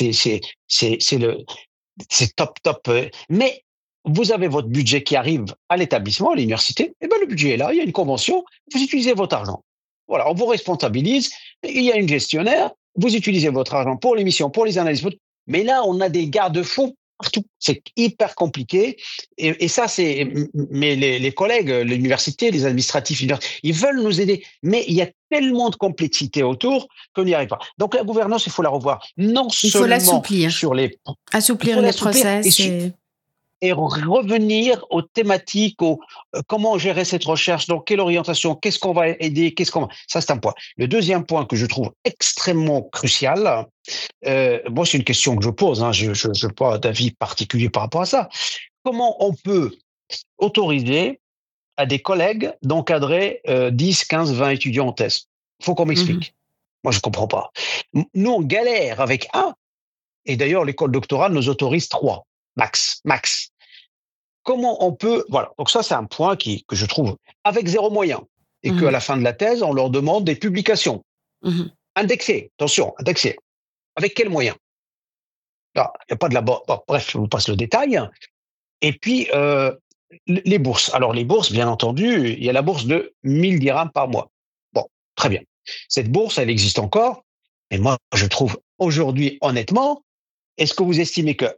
c'est top, mais vous avez votre budget qui arrive à l'établissement, à l'université, et ben le budget est là, il y a une convention, vous utilisez votre argent. Voilà, on vous responsabilise, il y a une gestionnaire, vous utilisez votre argent pour l'émission, pour les analyses, mais là, on a des garde-fous partout. C'est hyper compliqué, et ça, mais les collègues, l'université, les administratifs, ils veulent nous aider, mais il y a tellement de complexité autour qu'on n'y arrive pas. Donc la gouvernance, il faut la revoir, non il faut seulement l'assouplir. sur les... Assouplir les process. Et revenir aux thématiques, comment gérer cette recherche, dans quelle orientation, qu'est-ce qu'on va aider, ça c'est un point. Le deuxième point que je trouve extrêmement crucial, moi c'est une question que je pose, hein, je n'ai pas d'avis particulier par rapport à ça. Comment on peut autoriser à des collègues d'encadrer 10, 15, 20 étudiants en thèse? Il faut qu'on m'explique. Moi je comprends pas. Nous on galère avec un, et d'ailleurs l'école doctorale nous autorise 3. Max. Comment on peut... Voilà, donc ça c'est un point que je trouve avec zéro moyen, et qu'à la fin de la thèse, on leur demande des publications. Indexées, attention, indexées. Avec quels moyens? Il n'y a pas de bref, je vous passe le détail. Et puis, les bourses. Alors les bourses, bien entendu, il y a la bourse de 1000 dirhams par mois. Bon, très bien. Cette bourse, elle existe encore, mais moi, je trouve aujourd'hui, honnêtement, est-ce que vous estimez qu'un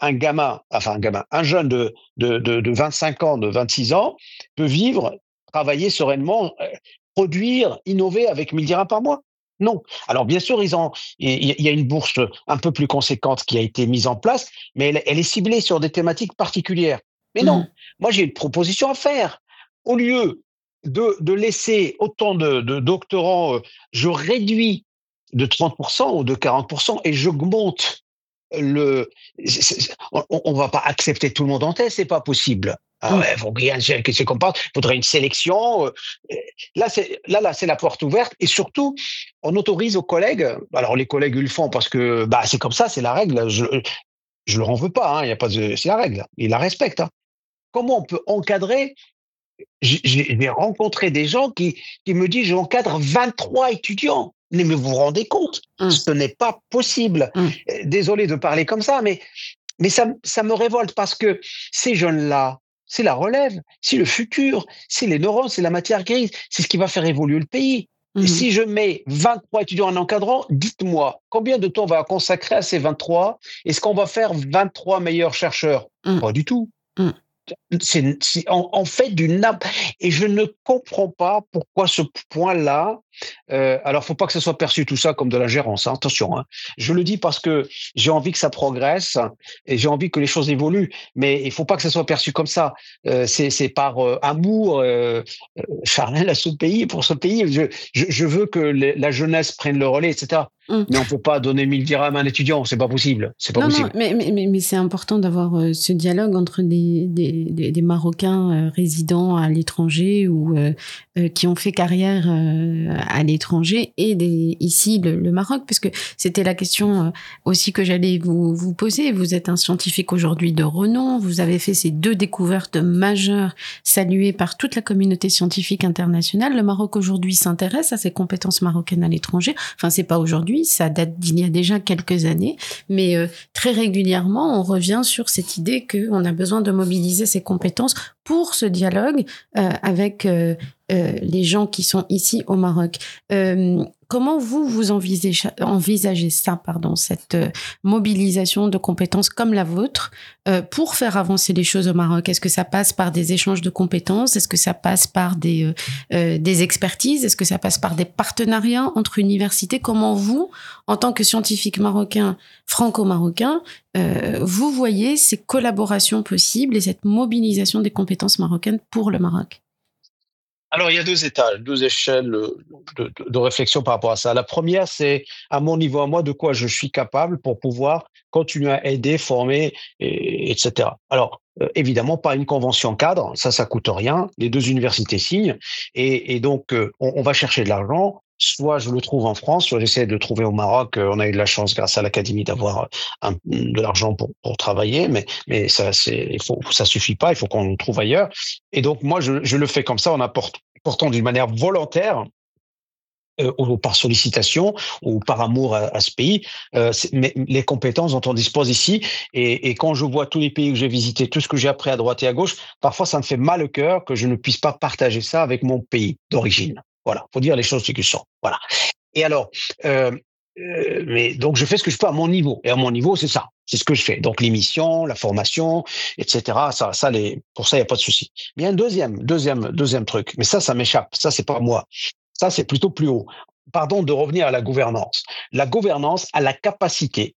un jeune de 25 ans, de 26 ans, peut vivre, travailler sereinement, produire, innover avec 1000 dirhams par mois? Non. Alors, bien sûr, il y a une bourse un peu plus conséquente qui a été mise en place, mais elle est ciblée sur des thématiques particulières. Mais non, moi, j'ai une proposition à faire. Au lieu de laisser autant de doctorants, je réduis de 30% ou de 40% et j'augmente on va pas accepter tout le monde en thèse, c'est pas possible. Faut rien que c'est qu'on parle. Faudrait une sélection. Là, c'est la porte ouverte, et surtout, on autorise aux collègues. Alors les collègues ils le font parce que c'est comme ça, c'est la règle. Je leur en veux pas. Il y a pas c'est la règle. Ils la respectent. Comment on peut encadrer? J'ai rencontré des gens qui me disent j'encadre 23 étudiants. Mais vous vous rendez compte, ce n'est pas possible. Désolé de parler comme ça, mais ça me révolte, parce que ces jeunes-là, c'est la relève, c'est le futur, c'est les neurones, c'est la matière grise, c'est ce qui va faire évoluer le pays. Et si je mets 23 étudiants en encadrant, dites-moi, combien de temps on va consacrer à ces 23? Est-ce qu'on va faire 23 meilleurs chercheurs? Pas du tout. On fait du nappe, et je ne comprends pas pourquoi ce point-là. Alors, faut pas que ça soit perçu tout ça comme de la gérance. Attention, je le dis parce que j'ai envie que ça progresse et j'ai envie que les choses évoluent. Mais il faut pas que ça soit perçu comme ça. C'est par amour charnel à ce pays, pour ce pays. Je veux que la jeunesse prenne le relais, etc. Mais on peut pas donner 1000 dirhams à un étudiant, c'est pas possible. C'est pas possible. Non, mais c'est important d'avoir ce dialogue entre des Marocains résidant à l'étranger ou qui ont fait carrière à l'étranger et ici le Maroc, parce que c'était la question aussi que j'allais vous poser. Vous êtes un scientifique aujourd'hui de renom, vous avez fait ces 2 découvertes majeures saluées par toute la communauté scientifique internationale. Le Maroc aujourd'hui s'intéresse à ses compétences marocaines à l'étranger. Enfin, c'est pas aujourd'hui, ça date d'il y a déjà quelques années, mais très régulièrement, on revient sur cette idée qu'on a besoin de mobiliser ces compétences pour ce dialogue avec les gens qui sont ici au Maroc. Comment vous envisagez ça, cette mobilisation de compétences comme la vôtre pour faire avancer les choses au Maroc? Est-ce que ça passe par des échanges de compétences? Est-ce que ça passe par des expertises? Est-ce que ça passe par des partenariats entre universités? Comment vous, en tant que scientifique marocain, franco-marocain, vous voyez ces collaborations possibles et cette mobilisation des compétences marocaines pour le Maroc? Alors, il y a 2 étages, 2 échelles, de réflexion par rapport à ça. La première, c'est à mon niveau à moi, de quoi je suis capable pour pouvoir continuer à aider, former et cetera. Alors, évidemment, pas une convention cadre, ça coûte rien. Les 2 universités signent et donc, on va chercher de l'argent. Soit je le trouve en France, soit j'essaie de le trouver au Maroc. On a eu de la chance grâce à l'académie d'avoir de l'argent pour travailler, mais ça suffit pas, il faut qu'on le trouve ailleurs. Et donc, moi, je le fais comme ça en apportant d'une manière volontaire, ou par sollicitation ou par amour à ce pays, mais les compétences dont on dispose ici. Et quand je vois tous les pays que j'ai visités, tout ce que j'ai appris à droite et à gauche, parfois ça me fait mal au cœur que je ne puisse pas partager ça avec mon pays d'origine. Voilà, faut dire les choses telles qu'elles sont. Voilà. Et alors, euh, mais donc je fais ce que je peux à mon niveau. Et à mon niveau, c'est ça. C'est ce que je fais. Donc l'émission, la formation, etc. Pour ça, il n'y a pas de souci. Mais il y a un deuxième truc. Mais ça m'échappe. Ça, c'est pas moi. Ça, c'est plutôt plus haut. Pardon de revenir à la gouvernance. La gouvernance a la capacité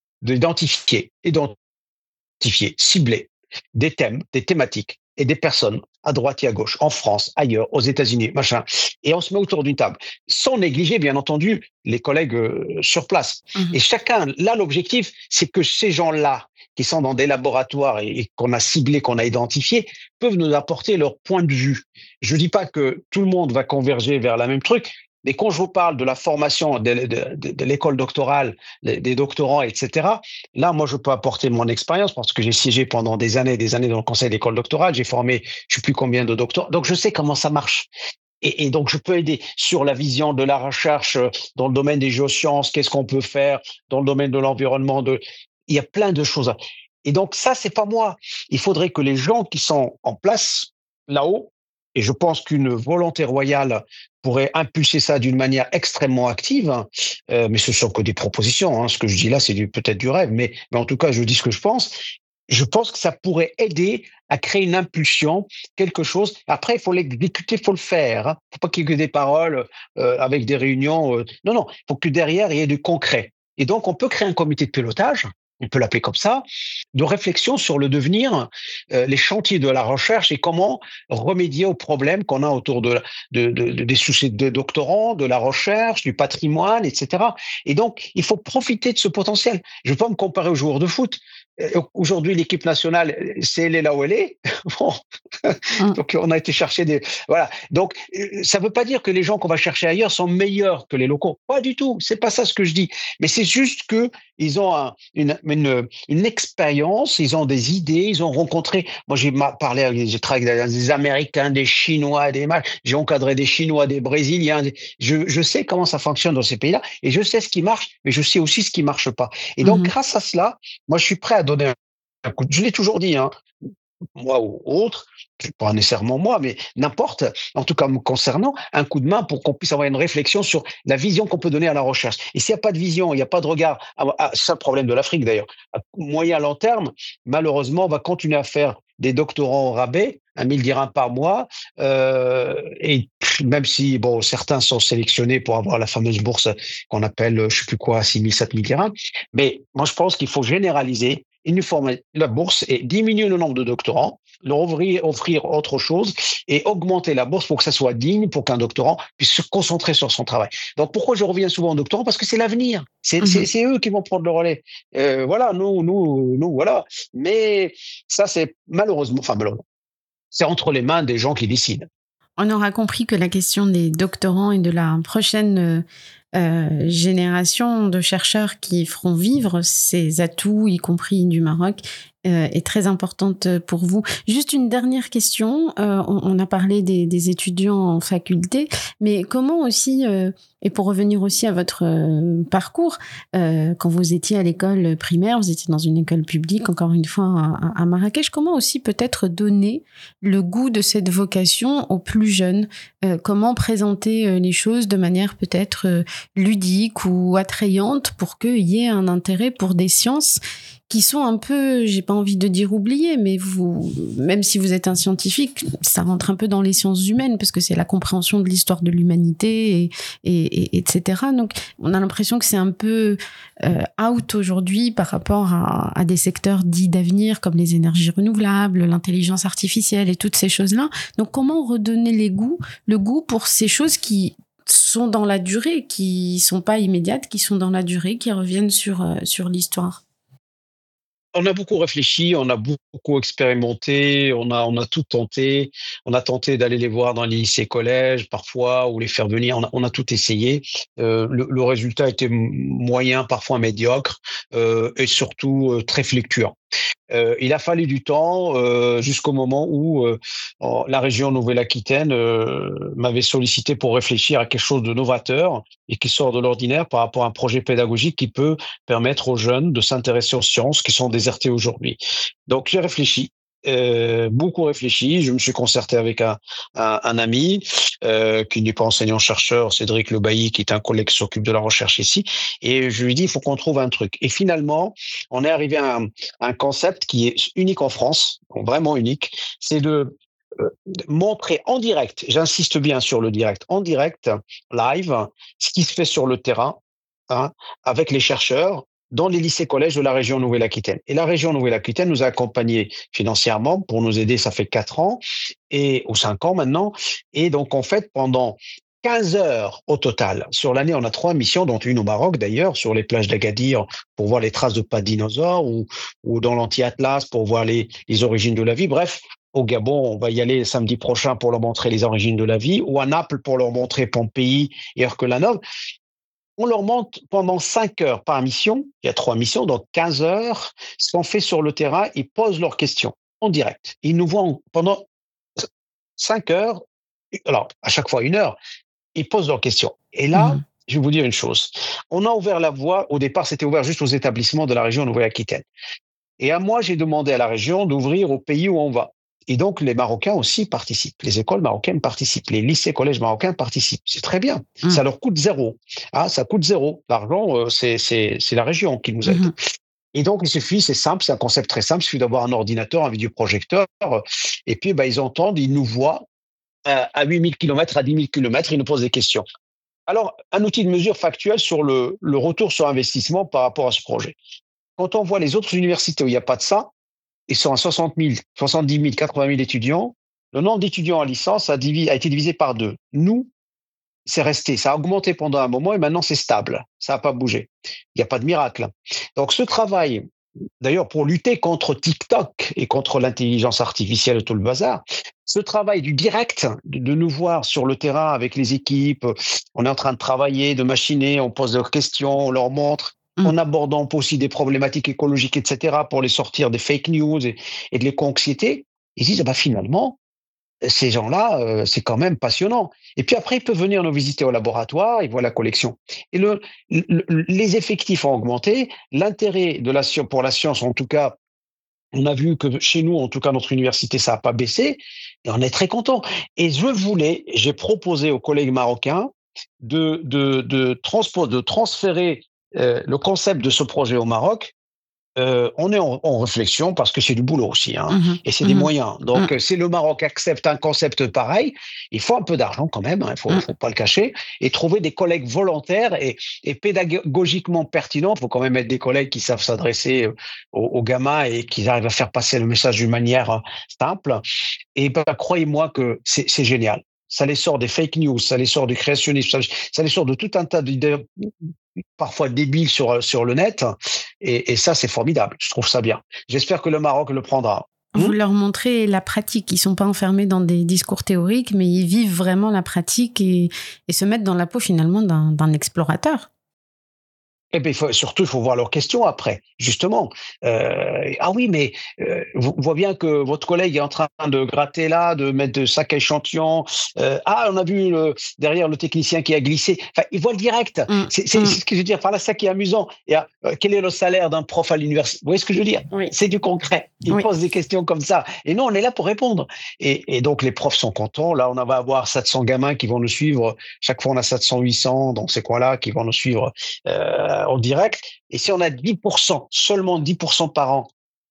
d'identifier, cibler des thèmes, des thématiques et des personnes à droite et à gauche, en France, ailleurs, aux États-Unis, machin. Et on se met autour d'une table, sans négliger, bien entendu, les collègues sur place. Et chacun, là, l'objectif, c'est que ces gens-là, qui sont dans des laboratoires et qu'on a ciblés, qu'on a identifiés, peuvent nous apporter leur point de vue. Je ne dis pas que tout le monde va converger vers la même truc, mais quand je vous parle de la formation de l'école doctorale, des doctorants, etc., là, moi, je peux apporter mon expérience parce que j'ai siégé pendant des années dans le conseil d'école doctorale. J'ai formé, je ne sais plus combien de doctorants. Donc, je sais comment ça marche. Et donc, je peux aider sur la vision de la recherche dans le domaine des géosciences. Qu'est-ce qu'on peut faire dans le domaine de l'environnement? Il y a plein de choses. Et donc, ça, c'est pas moi. Il faudrait que les gens qui sont en place là-haut, et je pense qu'une volonté royale pourrait impulser ça d'une manière extrêmement active, mais ce sont que des propositions. Ce que je dis là, c'est peut-être du rêve, mais en tout cas, je dis ce que je pense. Je pense que ça pourrait aider à créer une impulsion, quelque chose. Après, il faut l'exécuter, il faut le faire. Il ne faut pas qu'il y ait que des paroles avec des réunions. Non, il faut que derrière, il y ait du concret. Et donc, on peut créer un comité de pilotage, on peut l'appeler comme ça, de réflexion sur le devenir, les chantiers de la recherche et comment remédier aux problèmes qu'on a autour des soucis de doctorants, de la recherche, du patrimoine, etc. Et donc, il faut profiter de ce potentiel. Je ne vais pas me comparer aux joueurs de foot. Aujourd'hui, l'équipe nationale, elle est là où elle est. Bon. Donc, on a été chercher voilà. Donc, ça ne veut pas dire que les gens qu'on va chercher ailleurs sont meilleurs que les locaux. Pas du tout. C'est pas ça ce que je dis. Mais c'est juste que ils ont une expérience, ils ont des idées, ils ont rencontré. Moi, j'ai travaillé avec des Américains, des Chinois, j'ai encadré des Chinois, des Brésiliens. Je sais comment ça fonctionne dans ces pays-là et je sais ce qui marche, mais je sais aussi ce qui marche pas. Et donc, grâce à cela, moi, je suis prêt à donner un coup. Je l'ai toujours dit, moi ou autre, pas nécessairement moi, mais n'importe, en tout cas me concernant, un coup de main pour qu'on puisse avoir une réflexion sur la vision qu'on peut donner à la recherche. Et s'il n'y a pas de vision, il n'y a pas de regard, c'est un problème de l'Afrique d'ailleurs, à moyen long terme, malheureusement, on va continuer à faire des doctorants au rabais, 1 000 dirhams par mois, et même si, certains sont sélectionnés pour avoir la fameuse bourse qu'on appelle, je sais plus quoi, 6 000, 7 000 dirhams, mais moi je pense qu'il faut généraliser la bourse et diminuer le nombre de doctorants, leur offrir autre chose et augmenter la bourse pour que ça soit digne, pour qu'un doctorant puisse se concentrer sur son travail. Donc, pourquoi je reviens souvent aux doctorants? Parce que c'est l'avenir. C'est eux qui vont prendre le relais. Voilà, nous, voilà. Mais ça, c'est malheureusement, c'est entre les mains des gens qui décident. On aura compris que la question des doctorants et de la prochaine génération de chercheurs qui feront vivre ces atouts, y compris du Maroc, est très importante pour vous. Juste une dernière question. On a parlé des étudiants en faculté, mais comment aussi, et pour revenir aussi à votre parcours, quand vous étiez à l'école primaire, vous étiez dans une école publique, encore une fois à Marrakech, comment aussi peut-être donner le goût de cette vocation aux plus jeunes? Comment présenter les choses de manière peut-être ludiques ou attrayantes pour qu'il y ait un intérêt pour des sciences qui sont un peu, j'ai pas envie de dire oubliées, mais vous, même si vous êtes un scientifique, ça rentre un peu dans les sciences humaines parce que c'est la compréhension de l'histoire de l'humanité et etc. Donc, on a l'impression que c'est un peu out aujourd'hui par rapport à des secteurs dits d'avenir comme les énergies renouvelables, l'intelligence artificielle et toutes ces choses-là. Donc, comment redonner le goût pour ces choses qui sont dans la durée, qui sont pas immédiates, qui sont dans la durée, qui reviennent sur l'histoire? On a beaucoup réfléchi, on a beaucoup expérimenté, on a tout tenté. On a tenté d'aller les voir dans les lycées, collèges, parfois, ou les faire venir. On a tout essayé. Le résultat était moyen, parfois médiocre, et surtout très fluctuant. Il a fallu du temps jusqu'au moment où la région Nouvelle-Aquitaine m'avait sollicité pour réfléchir à quelque chose de novateur et qui sort de l'ordinaire par rapport à un projet pédagogique qui peut permettre aux jeunes de s'intéresser aux sciences qui sont désertées aujourd'hui. Donc j'ai réfléchi. Beaucoup réfléchi, je me suis concerté avec un ami qui n'est pas enseignant-chercheur, Cédric Lebailly, qui est un collègue qui s'occupe de la recherche ici, et je lui dis il faut qu'on trouve un truc. Et finalement, on est arrivé à un concept qui est unique en France, vraiment unique, c'est de montrer en direct, j'insiste bien sur le direct, en direct, live, ce qui se fait sur le terrain, hein, avec les chercheurs, dans les lycées-collèges de la région Nouvelle-Aquitaine. Et la région Nouvelle-Aquitaine nous a accompagnés financièrement pour nous aider, ça fait 4 ans, ou 5 ans maintenant. Et donc, en fait, pendant 15 heures au total. Sur l'année, on a 3 missions, dont une au Maroc d'ailleurs, sur les plages d'Agadir pour voir les traces de pas de dinosaures, ou dans l'Anti-Atlas pour voir les origines de la vie. Bref, au Gabon, on va y aller samedi prochain pour leur montrer les origines de la vie, ou à Naples pour leur montrer Pompéi et Herculanum. On leur montre pendant 5 heures par mission, il y a 3 missions, donc 15 heures, ce qu'on fait sur le terrain, ils posent leurs questions en direct. Ils nous voient pendant 5 heures, alors à chaque fois 1 heure, ils posent leurs questions. Et là, je vais vous dire une chose, on a ouvert la voie, au départ c'était ouvert juste aux établissements de la région Nouvelle-Aquitaine. Et à moi, j'ai demandé à la région d'ouvrir au pays où on va. Et donc, les Marocains aussi participent. Les écoles marocaines participent. Les lycées, collèges marocains participent. C'est très bien. Ça leur coûte 0. Ah, ça coûte 0. L'argent, c'est la région qui nous aide. Et donc, il suffit, c'est simple, c'est un concept très simple. Il suffit d'avoir un ordinateur, un vidéoprojecteur. Et puis, ils entendent, ils nous voient à 8000 km, à 10 000 km, ils nous posent des questions. Alors, un outil de mesure factuel sur le retour sur investissement par rapport à ce projet. Quand on voit les autres universités où il n'y a pas de ça, ils sont à 60 000, 70 000, 80 000 étudiants. Le nombre d'étudiants en licence a été divisé par 2. Nous, c'est resté. Ça a augmenté pendant un moment et maintenant c'est stable. Ça n'a pas bougé. Il n'y a pas de miracle. Donc ce travail, d'ailleurs pour lutter contre TikTok et contre l'intelligence artificielle et tout le bazar, ce travail du direct, de nous voir sur le terrain avec les équipes, on est en train de travailler, de machiner, on pose leurs questions, on leur montre, en abordant aussi des problématiques écologiques, etc., pour les sortir des fake news et de l'éco-anxiété, ils disent, finalement, ces gens-là, c'est quand même passionnant. Et puis après, ils peuvent venir nous visiter au laboratoire, ils voient la collection. Et les effectifs ont augmenté, l'intérêt pour la science, en tout cas, on a vu que chez nous, en tout cas, notre université, ça n'a pas baissé, et on est très contents. Et j'ai proposé aux collègues marocains de transférer le concept de ce projet au Maroc. On est en réflexion parce que c'est du boulot aussi, et c'est des moyens. Donc, si le Maroc accepte un concept pareil, il faut un peu d'argent quand même, il faut pas le cacher, et trouver des collègues volontaires et pédagogiquement pertinents. Il faut quand même être des collègues qui savent s'adresser aux gamins et qui arrivent à faire passer le message d'une manière simple. Et croyez-moi que c'est génial. Ça les sort des fake news, ça les sort du créationnisme, ça les sort de tout un tas d'idées parfois débiles sur le net, et ça c'est formidable, je trouve ça bien. J'espère que le Maroc le prendra. Vous leur montrez la pratique, ils sont pas enfermés dans des discours théoriques, mais ils vivent vraiment la pratique et se mettent dans la peau finalement d'un explorateur. Et bien, surtout, il faut voir leurs questions après, justement. Ah oui, mais on voit bien que votre collègue est en train de gratter là, de mettre de sacs à échantillons. On a vu derrière le technicien qui a glissé. Enfin, il voit le direct. C'est ce que je veux dire. Par là, ça qui est amusant. Quel est le salaire d'un prof à l'université? Vous voyez ce que je veux dire? Oui. C'est du concret. Il pose des questions comme ça. Et nous, on est là pour répondre. Et donc, les profs sont contents. Là, on va avoir 700 gamins qui vont nous suivre. Chaque fois, on a 700, 800 dans ces coins-là qui vont nous suivre en direct. Et si on a 10%, seulement 10% par an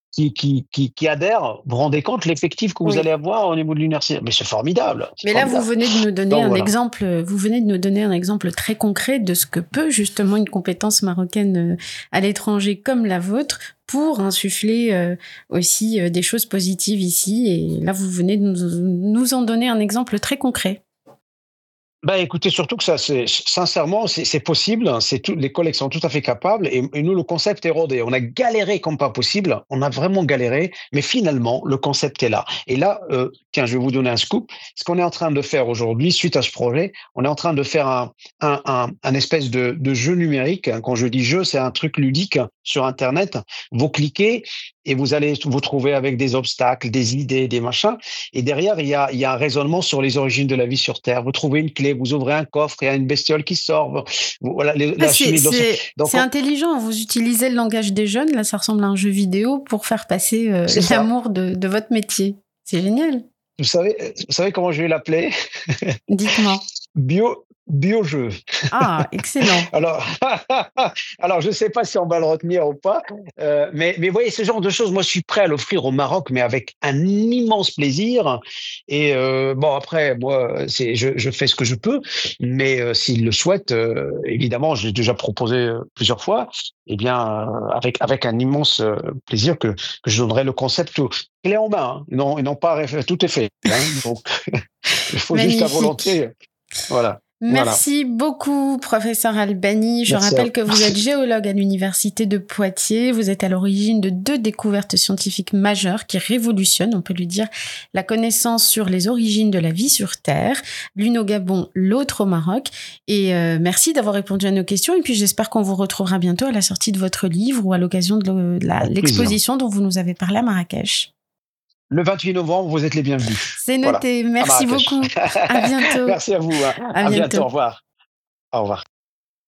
qui adhèrent, vous vous rendez compte l'effectif que vous allez avoir au niveau de l'université? Mais c'est formidable. Mais là, vous venez de nous donner exemple. Vous venez de nous donner un exemple très concret de ce que peut justement une compétence marocaine à l'étranger comme la vôtre pour insuffler aussi des choses positives ici. Et là, vous venez de nous en donner un exemple très concret. Écoutez, surtout que ça, sincèrement, c'est possible. Les collègues sont tout à fait capables. Et nous, le concept est rodé. On a galéré comme pas possible. On a vraiment galéré. Mais finalement, le concept est là. Et là, tiens, je vais vous donner un scoop. Ce qu'on est en train de faire aujourd'hui, suite à ce projet, on est en train de faire un espèce de jeu numérique. Quand je dis jeu, c'est un truc ludique sur Internet. Vous cliquez et vous allez vous trouver avec des obstacles, des idées, des machins. Et derrière, il y a un raisonnement sur les origines de la vie sur Terre. Vous trouvez une clé, vous ouvrez un coffre, il y a une bestiole qui sort. Voilà, c'est intelligent. Vous utilisez le langage des jeunes. Là, ça ressemble à un jeu vidéo pour faire passer l'amour de votre métier. C'est génial. Vous savez comment je vais l'appeler? Dites-moi. Bio-jeu. Ah, excellent. Alors, je ne sais pas si on va le retenir ou pas, mais vous voyez, ce genre de choses, moi, je suis prêt à l'offrir au Maroc, mais avec un immense plaisir. Et après, moi, je fais ce que je peux, mais s'ils le souhaitent, évidemment, je l'ai déjà proposé plusieurs fois, eh bien, avec un immense plaisir que je donnerai le concept clé en main. Ils n'ont pas tout est fait. Donc, il faut juste la volonté. Voilà. Merci beaucoup, professeur Albani. Je rappelle que vous êtes géologue à l'université de Poitiers. Vous êtes à l'origine de 2 découvertes scientifiques majeures qui révolutionnent, on peut lui dire, la connaissance sur les origines de la vie sur Terre, l'une au Gabon, l'autre au Maroc. Et merci d'avoir répondu à nos questions. Et puis j'espère qu'on vous retrouvera bientôt à la sortie de votre livre ou à l'occasion de l'exposition dont vous nous avez parlé à Marrakech. Le 28 novembre, vous êtes les bienvenus. C'est noté. Voilà. Merci beaucoup. À bientôt. Merci à vous. À bientôt. Au revoir. Au revoir.